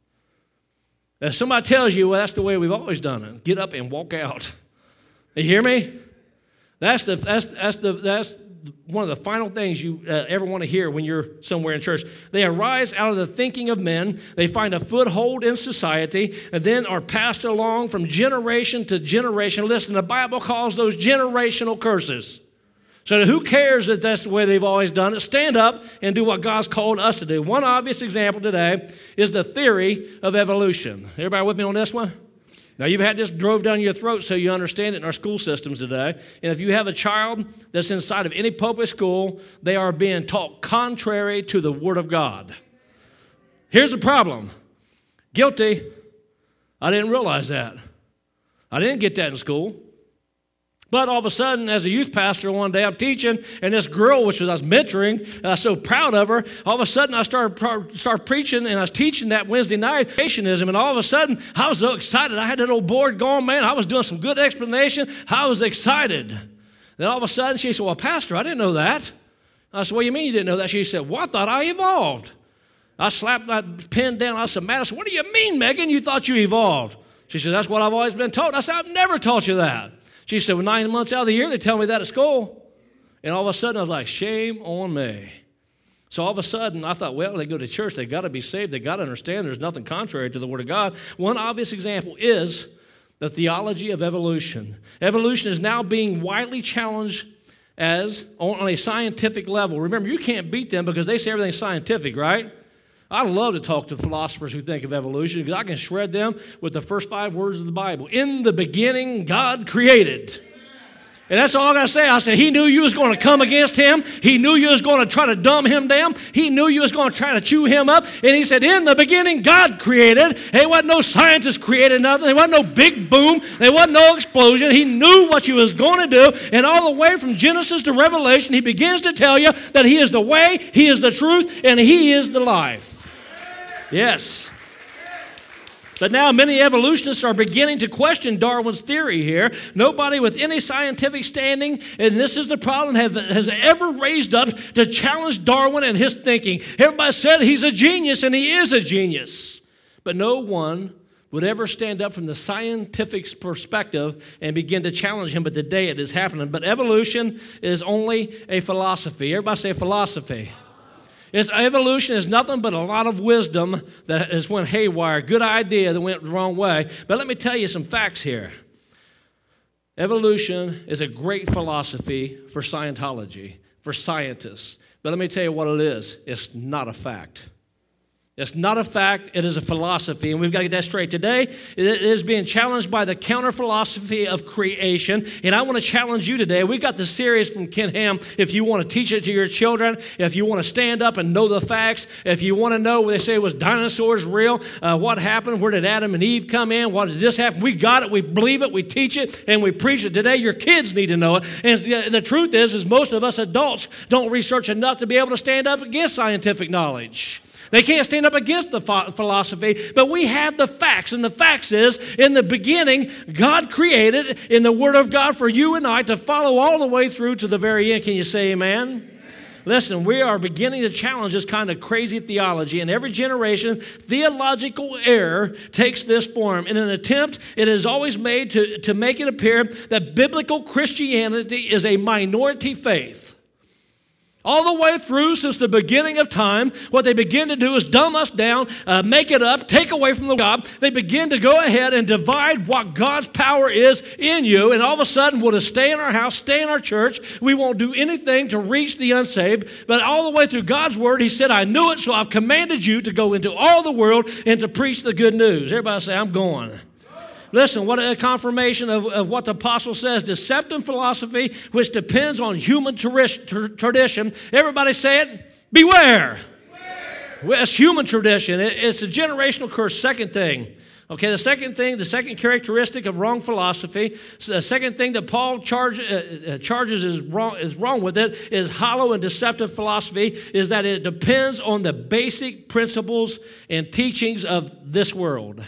If somebody tells you, well, that's the way we've always done it, get up and walk out. You hear me? That's the, that's, that's the, that's one of the final things you uh, ever want to hear when you're somewhere in church. They arise out of the thinking of men. They find a foothold in society and then are passed along from generation to generation. Listen, the Bible calls those generational curses. So who cares that that's the way they've always done it? Stand up and do what God's called us to do. One obvious example today is the theory of evolution. Everybody with me on this one? Now, you've had this drove down your throat so you understand it in our school systems today. And if you have a child that's inside of any public school, they are being taught contrary to the Word of God. Here's the problem. Guilty. I didn't realize that. I didn't get that in school. But all of a sudden, as a youth pastor, one day I'm teaching, and this girl, which was I was mentoring, and I was so proud of her, all of a sudden I started, started preaching, and I was teaching that Wednesday night, creationism, and all of a sudden I was so excited. I had that old board going, man. I was doing some good explanation. I was excited. Then all of a sudden she said, well, Pastor, I didn't know that. I said, what do you mean you didn't know that? She said, well, I thought I evolved. I slapped my pen down. I said, Madison, what do you mean, Megan? You thought you evolved. She said, that's what I've always been taught. I said, I've never taught you that. She said, well, nine months out of the year, they tell me that at school. And all of a sudden, I was like, shame on me. So all of a sudden, I thought, well, they go to church. They got to be saved. They got to understand there's nothing contrary to the Word of God. One obvious example is the theology of evolution. Evolution is now being widely challenged as on a scientific level. Remember, you can't beat them because they say everything's scientific, right? I love to talk to philosophers who think of evolution because I can shred them with the first five words of the Bible. In the beginning, God created. And that's all I got to say. I said, he knew you was going to come against him. He knew you was going to try to dumb him down. He knew you was going to try to chew him up. And he said, in the beginning, God created. There wasn't no scientist created nothing. There wasn't no big boom. There wasn't no explosion. He knew what you was going to do. And all the way from Genesis to Revelation, he begins to tell you that he is the way, he is the truth, and he is the life. Yes. But now many evolutionists are beginning to question Darwin's theory here. Nobody with any scientific standing, and this is the problem, have, has ever raised up to challenge Darwin and his thinking. Everybody said he's a genius, and he is a genius. But no one would ever stand up from the scientific perspective and begin to challenge him. But today it is happening. But evolution is only a philosophy. Everybody say philosophy. It's, evolution is nothing but a lot of wisdom that has went haywire, good idea that went the wrong way. But let me tell you some facts here. Evolution is a great philosophy for Scientology, for scientists. But let me tell you what it is. It's not a fact. It's not a fact, it is a philosophy, and we've got to get that straight. Today, it is being challenged by the counter-philosophy of creation, and I want to challenge you today. We got the series from Ken Ham. If you want to teach it to your children, if you want to stand up and know the facts, if you want to know, they say, was dinosaurs real? Uh, what happened? Where did Adam and Eve come in? What did this happen? We got it, we believe it, we teach it, and we preach it. Today, your kids need to know it. And the truth is, is most of us adults don't research enough to be able to stand up against scientific knowledge. They can't stand up against the philosophy, but we have the facts. And the facts is, in the beginning, God created in the Word of God for you and I to follow all the way through to the very end. Can you say amen? Amen. Listen, we are beginning to challenge this kind of crazy theology. In every generation, theological error takes this form. In an attempt, it is always made to, to make it appear that biblical Christianity is a minority faith. All the way through, since the beginning of time, what they begin to do is dumb us down, uh, make it up, take away from the God. They begin to go ahead and divide what God's power is in you, and all of a sudden we'll just stay in our house, stay in our church. We won't do anything to reach the unsaved. But all the way through God's Word, He said, I knew it, so I've commanded you to go into all the world and to preach the good news. Everybody say, I'm going. Listen, what a confirmation of, of what the apostle says. Deceptive philosophy, which depends on human tradition. Everybody say it. Beware. Beware. It's human tradition. It, it's a generational curse. Second thing. Okay, the second thing, the second characteristic of wrong philosophy, the second thing that Paul charge, uh, charges is wrong, is wrong with it, is hollow and deceptive philosophy, is that it depends on the basic principles and teachings of this world.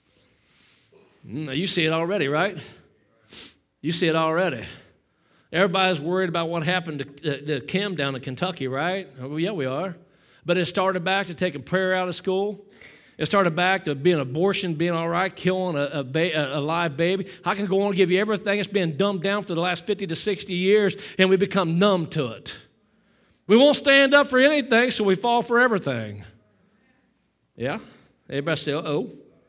You see it already, right? You see it already. Everybody's worried about what happened to, uh, to Kim down in Kentucky, right? Well, yeah, we are. But it started back to taking prayer out of school. It started back to being abortion, being all right, killing a, a, ba- a live baby. I can go on and give you everything that's been dumbed down for the last fifty to sixty years, and we become numb to it. We won't stand up for anything, so we fall for everything. Yeah? Everybody say, uh-oh.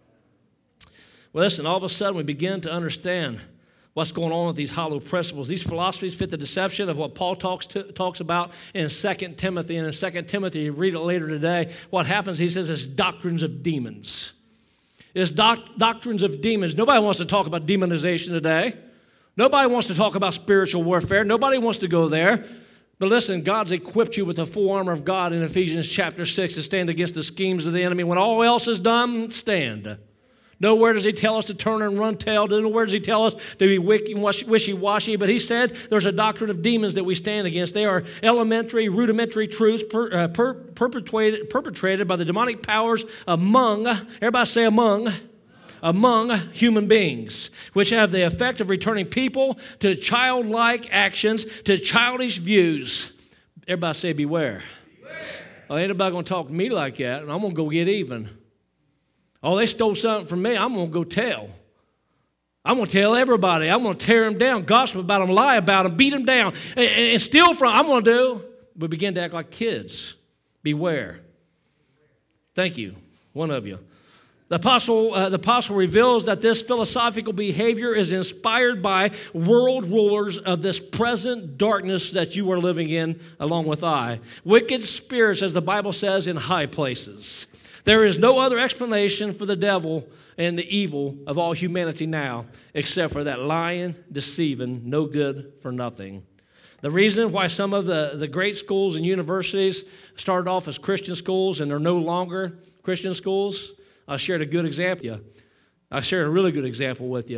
Well, listen, all of a sudden we begin to understand what's going on with these hollow principles. These philosophies fit the deception of what Paul talks to, talks about in Second Timothy. And in Second Timothy, you read it later today, what happens, he says, is doctrines of demons. It's doc, doctrines of demons. Nobody wants to talk about demonization today. Nobody wants to talk about spiritual warfare. Nobody wants to go there. But listen, God's equipped you with the full armor of God in Ephesians chapter six to stand against the schemes of the enemy. When all else is done, stand. Nowhere does He tell us to turn and run tail. Nowhere does He tell us to be wishy-washy. But He said there's a doctrine of demons that we stand against. They are elementary, rudimentary truths per, uh, per, perpetrated, perpetrated by the demonic powers among, everybody say among, among human beings, which have the effect of returning people to childlike actions, to childish views. Everybody say beware. Beware. Oh, ain't nobody going to talk to me like that, and I'm going to go get even. Oh, they stole something from me. I'm going to go tell. I'm going to tell everybody. I'm going to tear them down, gossip about them, lie about them, beat them down, and, and steal from them. I'm going to do. We begin to act like kids. Beware. Thank you, one of you. The apostle, uh, the apostle reveals that this philosophical behavior is inspired by world rulers of this present darkness that you are living in along with I. Wicked spirits, as the Bible says, in high places. There is no other explanation for the devil and the evil of all humanity now except for that lying, deceiving, no good for nothing. The reason why some of the, the great schools and universities started off as Christian schools and they're no longer Christian schools, I shared a good example with you. I shared a really good example with you.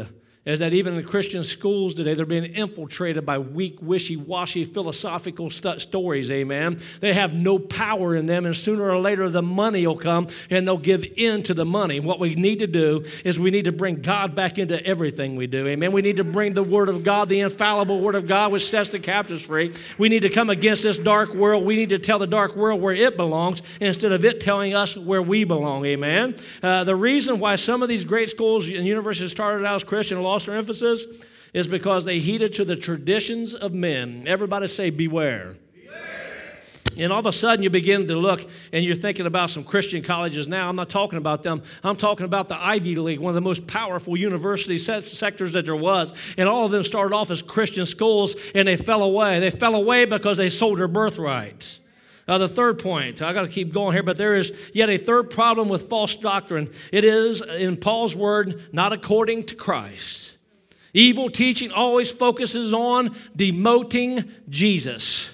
is that even in Christian schools today, they're being infiltrated by weak, wishy-washy, philosophical st- stories, amen? They have no power in them, and sooner or later the money will come, and they'll give in to the money. What we need to do is we need to bring God back into everything we do, amen? We need to bring the Word of God, the infallible Word of God, which sets the captives free. We need to come against this dark world. We need to tell the dark world where it belongs instead of it telling us where we belong, amen? Uh, the reason why some of these great schools and universities started out as Christian law their emphasis is because they heeded to the traditions of men. Everybody say, beware. Beware. And all of a sudden you begin to look and you're thinking about some Christian colleges now. I'm not talking about them. I'm talking about the Ivy League, one of the most powerful university sectors that there was. And all of them started off as Christian schools, and they fell away. They fell away because they sold their birthright. Now, the third point, I got to keep going here, but there is yet a third problem with false doctrine. It is, in Paul's word, not according to Christ. Evil teaching always focuses on demoting Jesus.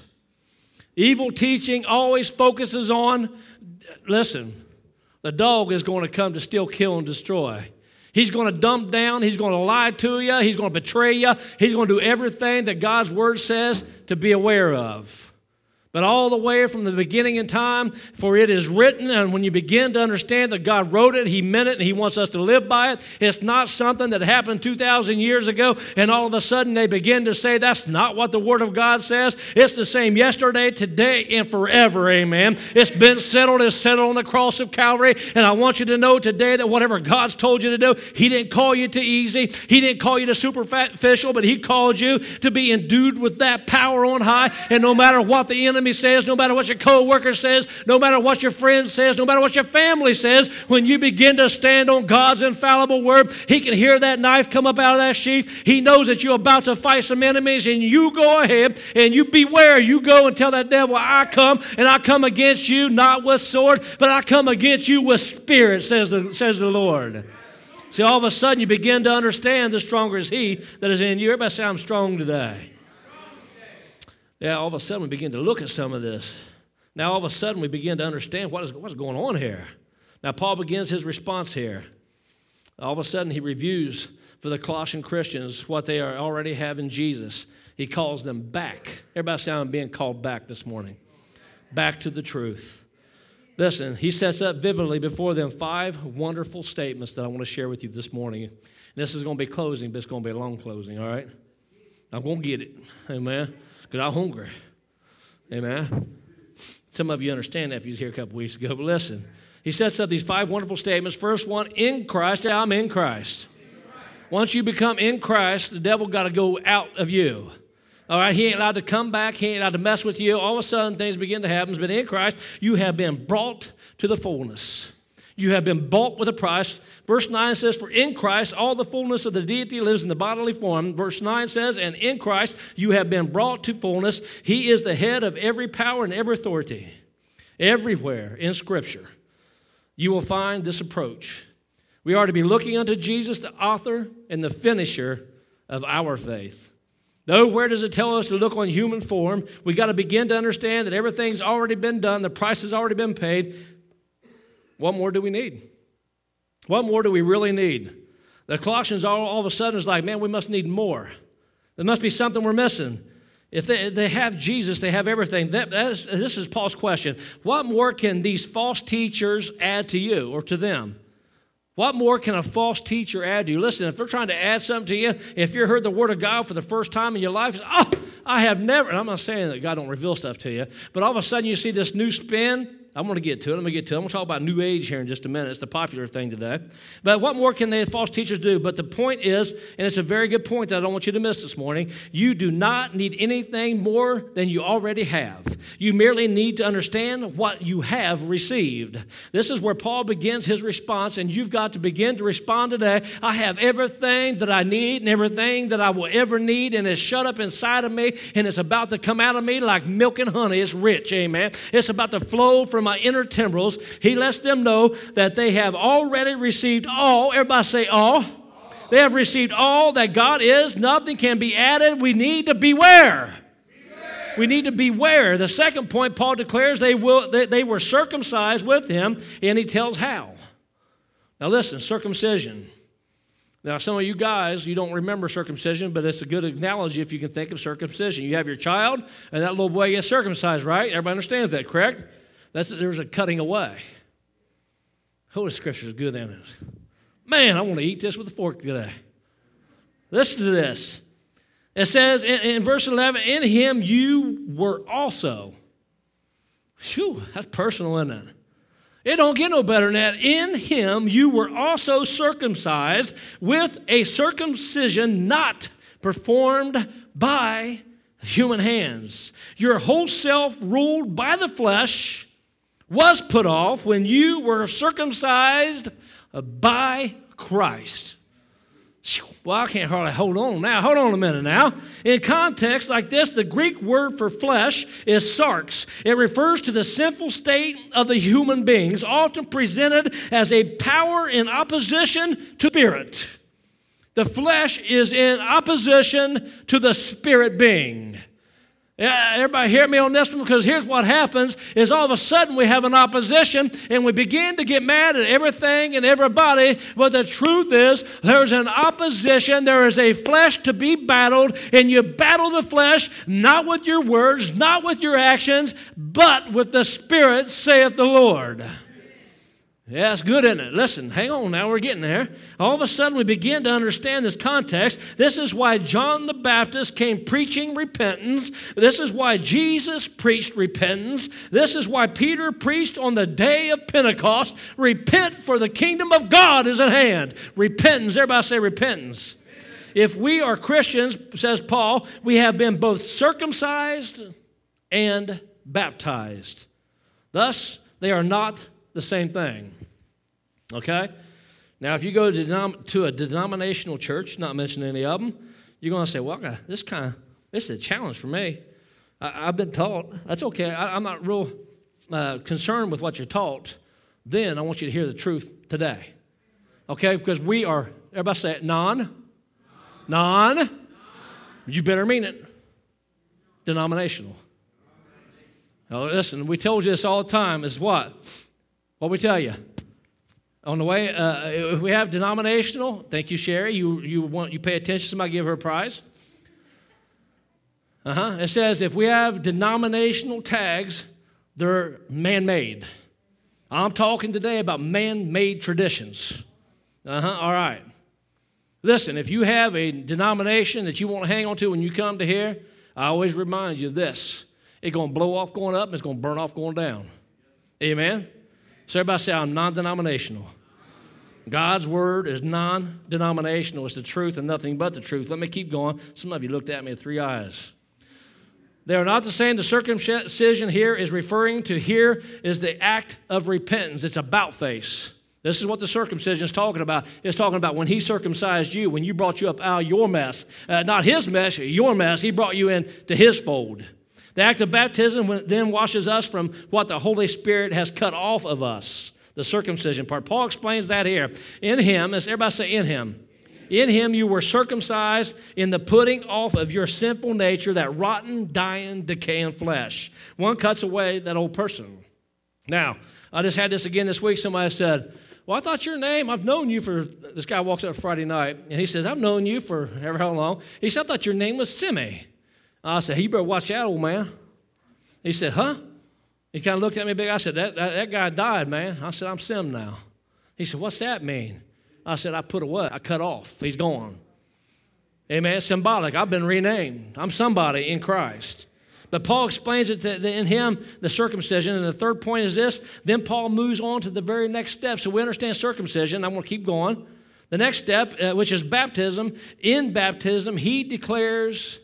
Evil teaching always focuses on, listen, the dog is going to come to steal, kill, and destroy. He's going to dump down. He's going to lie to you. He's going to betray you. He's going to do everything that God's word says to be aware of. But all the way from the beginning in time, for it is written, and when you begin to understand that God wrote it, He meant it, and He wants us to live by it, it's not something that happened two thousand years ago, and all of a sudden they begin to say that's not what the Word of God says. It's the same yesterday, today, and forever, amen. It's been settled, it's settled on the cross of Calvary, and I want you to know today that whatever God's told you to do, He didn't call you to easy, He didn't call you to superficial, but He called you to be endued with that power on high, and no matter what the enemy says, no matter what your co-worker says, no matter what your friend says, no matter what your family says, when you begin to stand on God's infallible word, He can hear that knife come up out of that sheath. He knows that you're about to fight some enemies, and you go ahead and you beware. You go and tell that devil, I come and I come against you, not with sword, but I come against you with spirit, says the, says the Lord. See, all of a sudden you begin to understand the stronger is He that is in you. Everybody say, I'm strong today. Yeah, all of a sudden we begin to look at some of this. Now all of a sudden we begin to understand what is, what's going on here. Now Paul begins his response here. All of a sudden he reviews for the Colossian Christians what they are already have in Jesus. He calls them back. Everybody say, I'm being called back this morning. Back to the truth. Listen, he sets up vividly before them five wonderful statements that I want to share with you this morning. And this is going to be closing, but it's going to be a long closing, all right? I'm going to get it. Amen. Because I'm hungry. Amen. Some of you understand that if you were here a couple weeks ago. But listen, he sets up these five wonderful statements. First one, in Christ. I'm in Christ. Once you become in Christ, the devil got to go out of you. All right, he ain't allowed to come back. He ain't allowed to mess with you. All of a sudden, things begin to happen. But in Christ, you have been brought to the fullness. You have been bought with a price. Verse nine says, for in Christ all the fullness of the deity lives in the bodily form. Verse nine says, and in Christ you have been brought to fullness. He is the head of every power and every authority. Everywhere in Scripture, you will find this approach. We are to be looking unto Jesus, the author and the finisher of our faith. Nowhere does it tell us to look on human form. We got to begin to understand that everything's already been done. The price has already been paid. What more do we need? What more do we really need? The Colossians all, all of a sudden is like, man, we must need more. There must be something we're missing. If they, they have Jesus, they have everything. That, that is, this is Paul's question. What more can these false teachers add to you or to them? What more can a false teacher add to you? Listen, if they're trying to add something to you, if you heard the Word of God for the first time in your life, oh, I have never, and I'm not saying that God don't reveal stuff to you, but all of a sudden you see this new spin. I'm going to get to it. Let me get to it. I'm going to talk about New Age here in just a minute. It's the popular thing today. But what more can the false teachers do? But the point is, and it's a very good point that I don't want you to miss this morning, you do not need anything more than you already have. You merely need to understand what you have received. This is where Paul begins his response, and you've got to begin to respond today. I have everything that I need and everything that I will ever need, and it's shut up inside of me, and it's about to come out of me like milk and honey. It's rich, amen. It's about to flow from my inner timbrels. He lets them know that they have already received all. Everybody say all. all. They have received all that God is. Nothing can be added. We need to beware. beware. We need to beware. The second point, Paul declares they will they, they were circumcised with him, and he tells how. Now listen, circumcision. Now, some of you guys, you don't remember circumcision, but it's a good analogy if you can think of circumcision. You have your child, and that little boy gets circumcised, right? Everybody understands that, correct? That's, there's a cutting away. Holy Scripture is good, isn't it? Man, I want to eat this with a fork today. Listen to this. It says in, in verse eleven, in him you were also. Phew, that's personal, isn't it? It don't get no better than that. In him you were also circumcised with a circumcision not performed by human hands. Your whole self ruled by the flesh was put off when you were circumcised by Christ. Well, I can't hardly hold on now. Hold on a minute now. In context like this, the Greek word for flesh is sarx. It refers to the sinful state of the human beings, often presented as a power in opposition to spirit. The flesh is in opposition to the spirit being. Yeah, everybody hear me on this one, because here's what happens is all of a sudden we have an opposition and we begin to get mad at everything and everybody. But the truth is there's an opposition. There is a flesh to be battled, and you battle the flesh not with your words, not with your actions, but with the Spirit, saith the Lord. Yeah, it's good, isn't it? Listen, hang on now, we're getting there. All of a sudden we begin to understand this context. This is why John the Baptist came preaching repentance. This is why Jesus preached repentance. This is why Peter preached on the day of Pentecost. Repent, for the kingdom of God is at hand. Repentance, everybody say repentance. If we are Christians, says Paul, we have been both circumcised and baptized. Thus, they are not the same thing. Okay? Now, if you go to, denom- to a denominational church, not mentioning any of them, you're going to say, well, this kind of, this is a challenge for me. I, I've been taught. That's okay. I, I'm not real uh, concerned with what you're taught. Then I want you to hear the truth today. Okay? Because we are, everybody say it, non, non, non. You better mean it, denominational. Now, listen, we told you this all the time, is what? What we tell you? On the way, uh, if we have denominational, thank you, Sherry. You you want you pay attention. Somebody give her a prize. Uh huh. It says if we have denominational tags, they're man-made. I'm talking today about man-made traditions. Uh huh. All right. Listen, if you have a denomination that you want to hang on to when you come to here, I always remind you of this: it's going to blow off going up, and it's going to burn off going down. Amen. So everybody say, I'm non-denominational. God's word is non-denominational. It's the truth and nothing but the truth. Let me keep going. Some of you looked at me with three eyes. They are not the same. The circumcision here is referring to, here is the act of repentance. It's about face. This is what the circumcision is talking about. It's talking about when he circumcised you, when you brought you up out of your mess. Uh, not his mess, your mess. He brought you into his fold. The act of baptism then washes us from what the Holy Spirit has cut off of us, the circumcision part. Paul explains that here. In him, as everybody say, in him. In him you were circumcised in the putting off of your sinful nature, that rotten, dying, decaying flesh. One cuts away that old person. Now, I just had this again this week. Somebody said, well, I thought your name, I've known you for, this guy walks up Friday night, and he says, I've known you for ever how long. He said, I thought your name was Simi. I said, hey, you better watch out, old man. He said, huh? He kind of looked at me big. I said, that, that, that guy died, man. I said, I'm Sim now. He said, what's that mean? I said, I put away. I cut off. He's gone. Amen. It's symbolic. I've been renamed. I'm somebody in Christ. But Paul explains it that in him, the circumcision. And the third point is this. Then Paul moves on to the very next step. So we understand circumcision. I'm going to keep going. The next step, uh, which is baptism. In baptism, he declares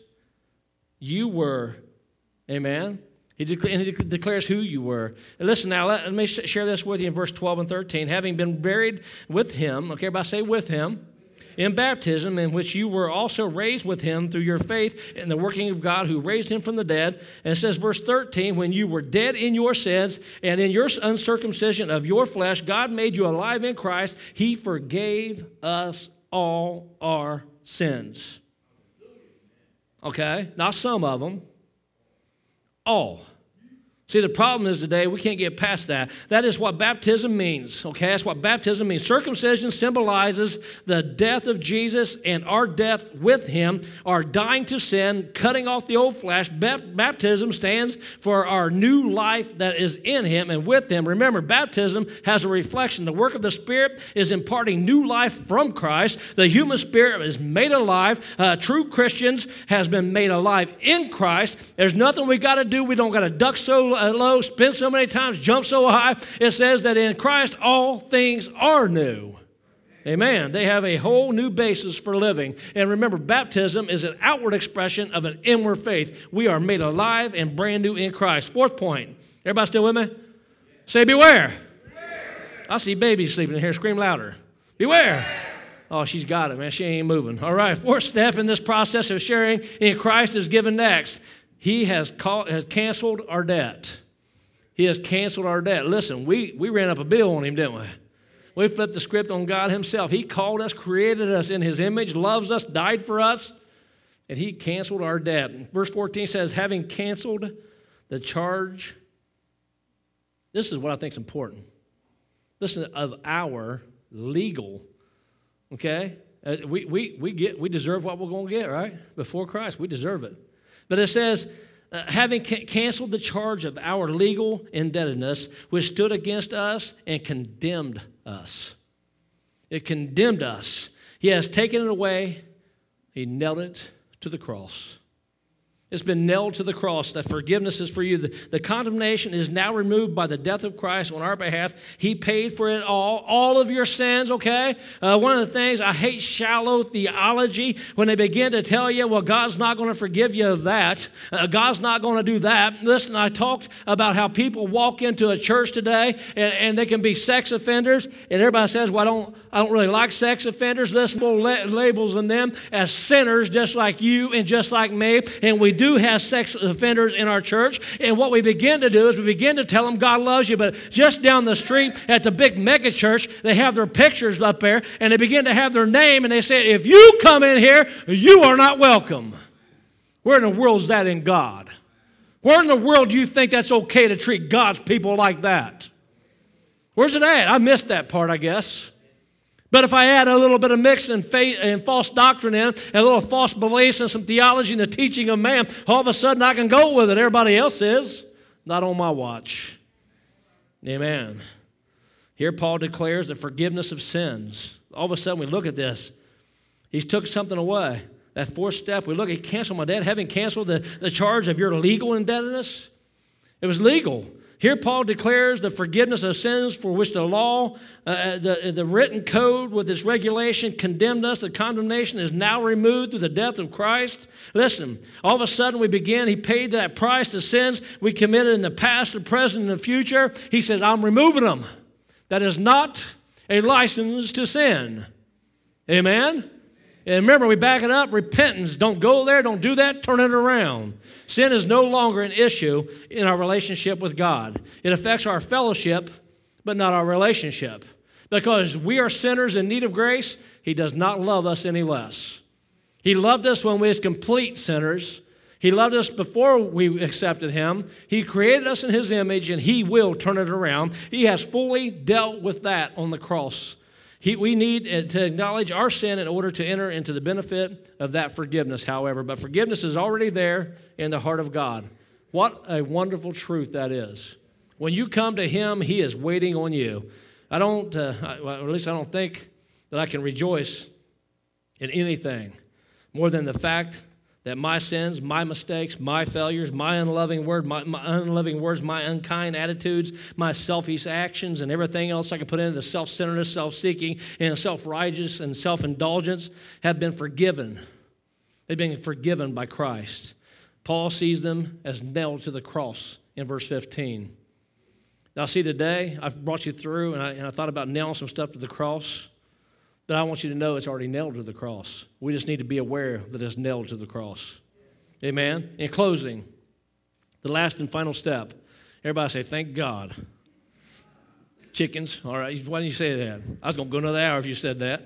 you were, amen. He, de- and he de- declares who you were. And listen now, let, let me sh- share this with you in verse twelve and thirteen. Having been buried with him, okay, everybody say with him, in baptism, in which you were also raised with him through your faith in the working of God who raised him from the dead. And it says, verse thirteen, when you were dead in your sins and in your uncircumcision of your flesh, God made you alive in Christ. He forgave us all our sins. Okay, not some of them, all. See, the problem is today we can't get past that. That is what baptism means, okay? That's what baptism means. Circumcision symbolizes the death of Jesus and our death with him, our dying to sin, cutting off the old flesh. Baptism stands for our new life that is in him and with him. Remember, baptism has a reflection. The work of the Spirit is imparting new life from Christ. The human spirit is made alive. Uh, true Christians has been made alive in Christ. There's nothing we got to do. We don't got to duck so low, spin so many times, jump so high. It says that in Christ all things are new. Amen. They have a whole new basis for living. And remember, baptism is an outward expression of an inward faith. We are made alive and brand new in Christ. Fourth point. Everybody still with me? Say beware. Beware. I see babies sleeping in here. Scream louder. Beware. Oh, she's got it, man. She ain't moving. All right. Fourth step in this process of sharing in Christ is given next. He has, called, has canceled our debt. He has canceled our debt. Listen, we, we ran up a bill on him, didn't we? We flipped the script on God himself. He called us, created us in his image, loves us, died for us, and he canceled our debt. Verse fourteen says, having canceled the charge, this is what I think is important. Listen, of our legal, okay? Uh, we, we, we, get, we deserve what we're going to get, right? Before Christ, we deserve it. But it says, uh, having ca- canceled the charge of our legal indebtedness, which stood against us and condemned us. It condemned us. He has taken it away. He nailed it to the cross. It's been nailed to the cross. That forgiveness is for you. The, the condemnation is now removed by the death of Christ on our behalf. He paid for it all, all of your sins, okay? Uh, one of the things, I hate shallow theology when they begin to tell you, well, God's not going to forgive you of that. Uh, God's not going to do that. Listen, I talked about how people walk into a church today and, and they can be sex offenders, and everybody says, well, I don't, I don't really like sex offenders. Listen, we'll labels on them as sinners just like you and just like me, and we do have sex offenders in our church, and what we begin to do is we begin to tell them God loves you, but just down the street at the big mega church, they have their pictures up there, and they begin to have their name, and they say, if you come in here, you are not welcome. Where in the world is that in God? Where in the world do you think that's okay to treat God's people like that? Where's it at? I missed that part, I guess. But if I add a little bit of mix and, faith and false doctrine in, and a little false beliefs and some theology and the teaching of man, all of a sudden I can go with it. Everybody else is. Not on my watch. Amen. Here Paul declares the forgiveness of sins. All of a sudden we look at this. He's took something away. That fourth step, we look, he canceled my debt, having canceled the, the charge of your legal indebtedness. It was legal. Here Paul declares the forgiveness of sins for which the law, uh, the, the written code with its regulation condemned us. The condemnation is now removed through the death of Christ. Listen, all of a sudden we begin, he paid that price, the sins we committed in the past, the present, and the future. He says, I'm removing them. That is not a license to sin. Amen? And remember, we back it up, repentance. Don't go there, don't do that, turn it around. Sin is no longer an issue in our relationship with God. It affects our fellowship, but not our relationship. Because we are sinners in need of grace, he does not love us any less. He loved us when we was complete sinners. He loved us before we accepted him. He created us in his image, and he will turn it around. He has fully dealt with that on the cross. He, we need to acknowledge our sin in order to enter into the benefit of that forgiveness, however. But forgiveness is already there in the heart of God. What a wonderful truth that is. When you come to him, he is waiting on you. I don't, uh, or at least I don't think that I can rejoice in anything more than the fact that my sins, my mistakes, my failures, my unloving word, my, my unloving words, my unkind attitudes, my selfish actions, and everything else I can put into the self-centeredness, self-seeking, and self-righteous and self-indulgence have been forgiven. They've been forgiven by Christ. Paul sees them as nailed to the cross in verse fifteen. Now, see, today I've brought you through, and I, and I thought about nailing some stuff to the cross. But I want you to know it's already nailed to the cross. We just need to be aware that it's nailed to the cross. Amen? In closing, the last and final step. Everybody say, thank God. Chickens. All right, why didn't you say that? I was going to go another hour if you said that.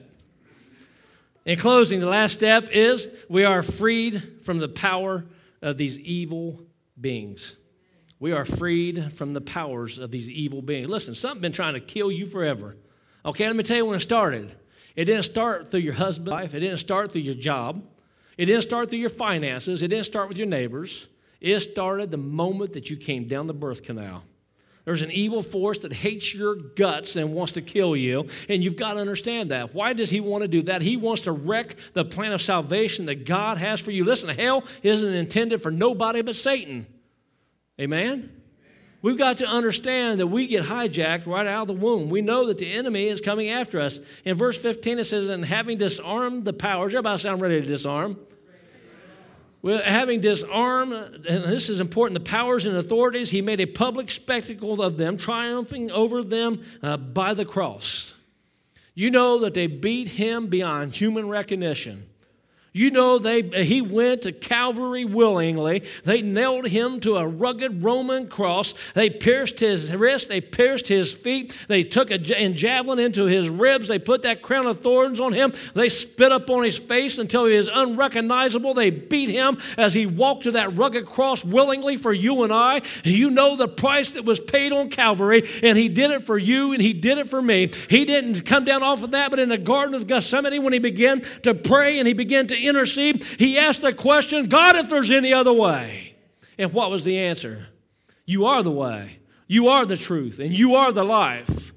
In closing, the last step is we are freed from the power of these evil beings. We are freed from the powers of these evil beings. Listen, something's been trying to kill you forever. Okay, let me tell you when it started. It didn't start through your husband's life. It didn't start through your job. It didn't start through your finances. It didn't start with your neighbors. It started the moment that you came down the birth canal. There's an evil force that hates your guts and wants to kill you, and you've got to understand that. Why does he want to do that? He wants to wreck the plan of salvation that God has for you. Listen, hell isn't intended for nobody but Satan. Amen? We've got to understand that we get hijacked right out of the womb. We know that the enemy is coming after us. In verse fifteen, it says, and having disarmed the powers, everybody sound ready to disarm. Well, having disarmed, and this is important, the powers and authorities, he made a public spectacle of them, triumphing over them uh, by the cross. You know that they beat him beyond human recognition. You know they he went to Calvary willingly. They nailed him to a rugged Roman cross. They pierced his wrist. They pierced his feet. They took a javelin into his ribs. They put that crown of thorns on him. They spit up on his face until he is unrecognizable. They beat him as he walked to that rugged cross willingly for you and I. You know the price that was paid on Calvary, and he did it for you and he did it for me. He didn't come down off of that, but in the Garden of Gethsemane when he began to pray and he began to intercede, he asked the question, God, if there's any other way. And what was the answer? You are the way. You are the truth. And you are the life.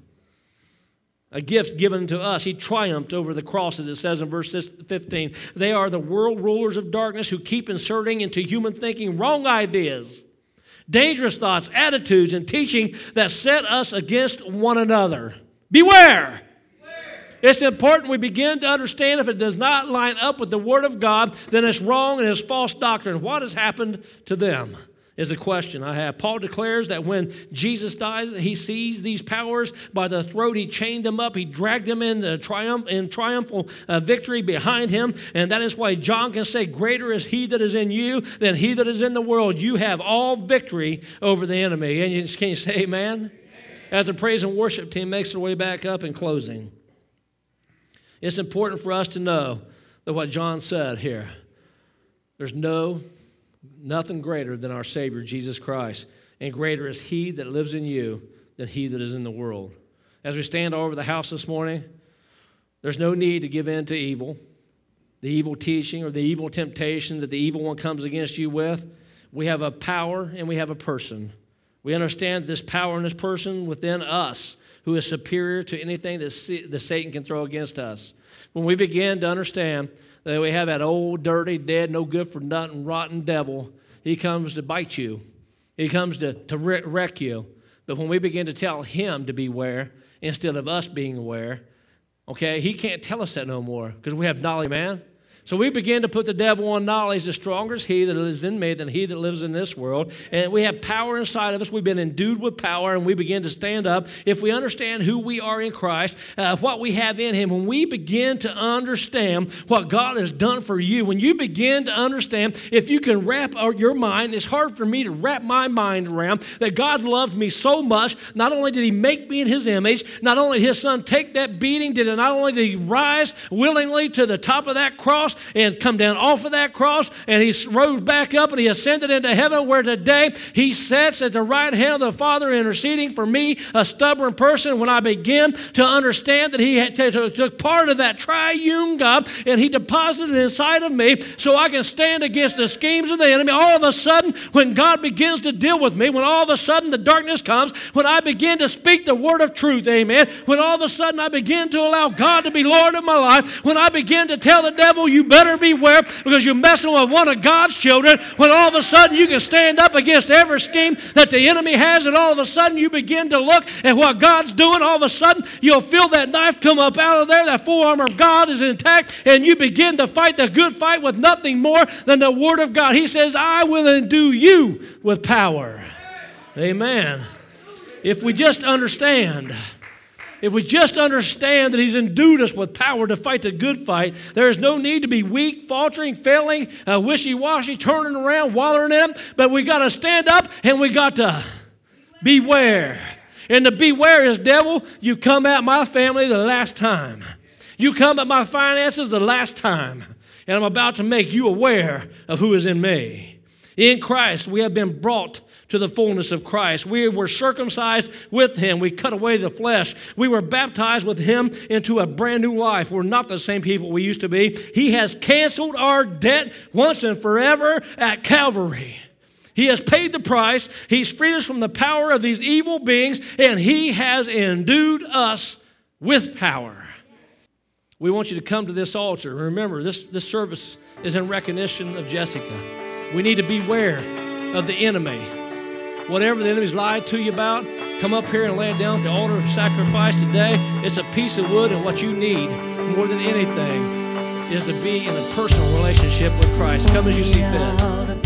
A gift given to us. He triumphed over the cross, as it says in verse fifteen. They are the world rulers of darkness who keep inserting into human thinking wrong ideas, dangerous thoughts, attitudes, and teaching that set us against one another. Beware! It's important we begin to understand if it does not line up with the Word of God, then it's wrong and it's false doctrine. What has happened to them is the question I have. Paul declares that when Jesus dies, he sees these powers by the throat. He chained them up. He dragged them in, uh, triumph, in triumphal uh, victory behind him. And that is why John can say, greater is he that is in you than he that is in the world. You have all victory over the enemy. And you, can you say amen? As the praise and worship team makes their way back up in closing, it's important for us to know that what John said here, there's no, nothing greater than our Savior, Jesus Christ. And greater is he that lives in you than he that is in the world. As we stand all over the house this morning, there's no need to give in to evil, the evil teaching or the evil temptation that the evil one comes against you with. We have a power and we have a person. We understand this power and this person within us, who is superior to anything that, that Satan can throw against us. When we begin to understand that we have that old, dirty, dead, no good for nothing, rotten devil, he comes to bite you. He comes to, to wreck you. But when we begin to tell him to beware instead of us being aware, okay, he can't tell us that no more because we have knowledge, man. So we begin to put the devil on knowledge. The stronger is he that is in me than he that lives in this world. And we have power inside of us. We've been endued with power, and we begin to stand up. If we understand who we are in Christ, uh, what we have in him, when we begin to understand what God has done for you, when you begin to understand, if you can wrap your mind, it's hard for me to wrap my mind around that God loved me so much. Not only did he make me in his image, not only did his son take that beating, did it not only did he rise willingly to the top of that cross, and come down off of that cross, and he rose back up and he ascended into heaven, where today he sits at the right hand of the Father interceding for me, a stubborn person. When I begin to understand that he had t- t- took part of that triune God and he deposited it inside of me so I can stand against the schemes of the enemy, all of a sudden when God begins to deal with me, when all of a sudden the darkness comes, when I begin to speak the word of truth, amen, when all of a sudden I begin to allow God to be Lord of my life, when I begin to tell the devil, you better beware because you're messing with one of God's children, when all of a sudden you can stand up against every scheme that the enemy has, and all of a sudden you begin to look at what God's doing, all of a sudden you'll feel that knife come up out of there, that forearm of God is intact, and you begin to fight the good fight with nothing more than the Word of God. He says, I will endue you with power. Amen. If we just understand... If we just understand that he's endued us with power to fight the good fight, there is no need to be weak, faltering, failing, uh, wishy-washy, turning around, wallowing in them. But we got to stand up and we got to beware. And the beware is, devil, you come at my family the last time. You come at my finances the last time. And I'm about to make you aware of who is in me. In Christ, we have been brought to the fullness of Christ. We were circumcised with him. We cut away the flesh. We were baptized with him into a brand new life. We're not the same people we used to be. He has canceled our debt once and forever at Calvary. He has paid the price. He's freed us from the power of these evil beings, and he has endued us with power. We want you to come to this altar. Remember, this, this service is in recognition of Jessica. We need to beware of the enemy. Whatever the enemy's lied to you about, come up here and lay it down at the altar of sacrifice today. It's a piece of wood, and what you need more than anything is to be in a personal relationship with Christ. Come as you see fit.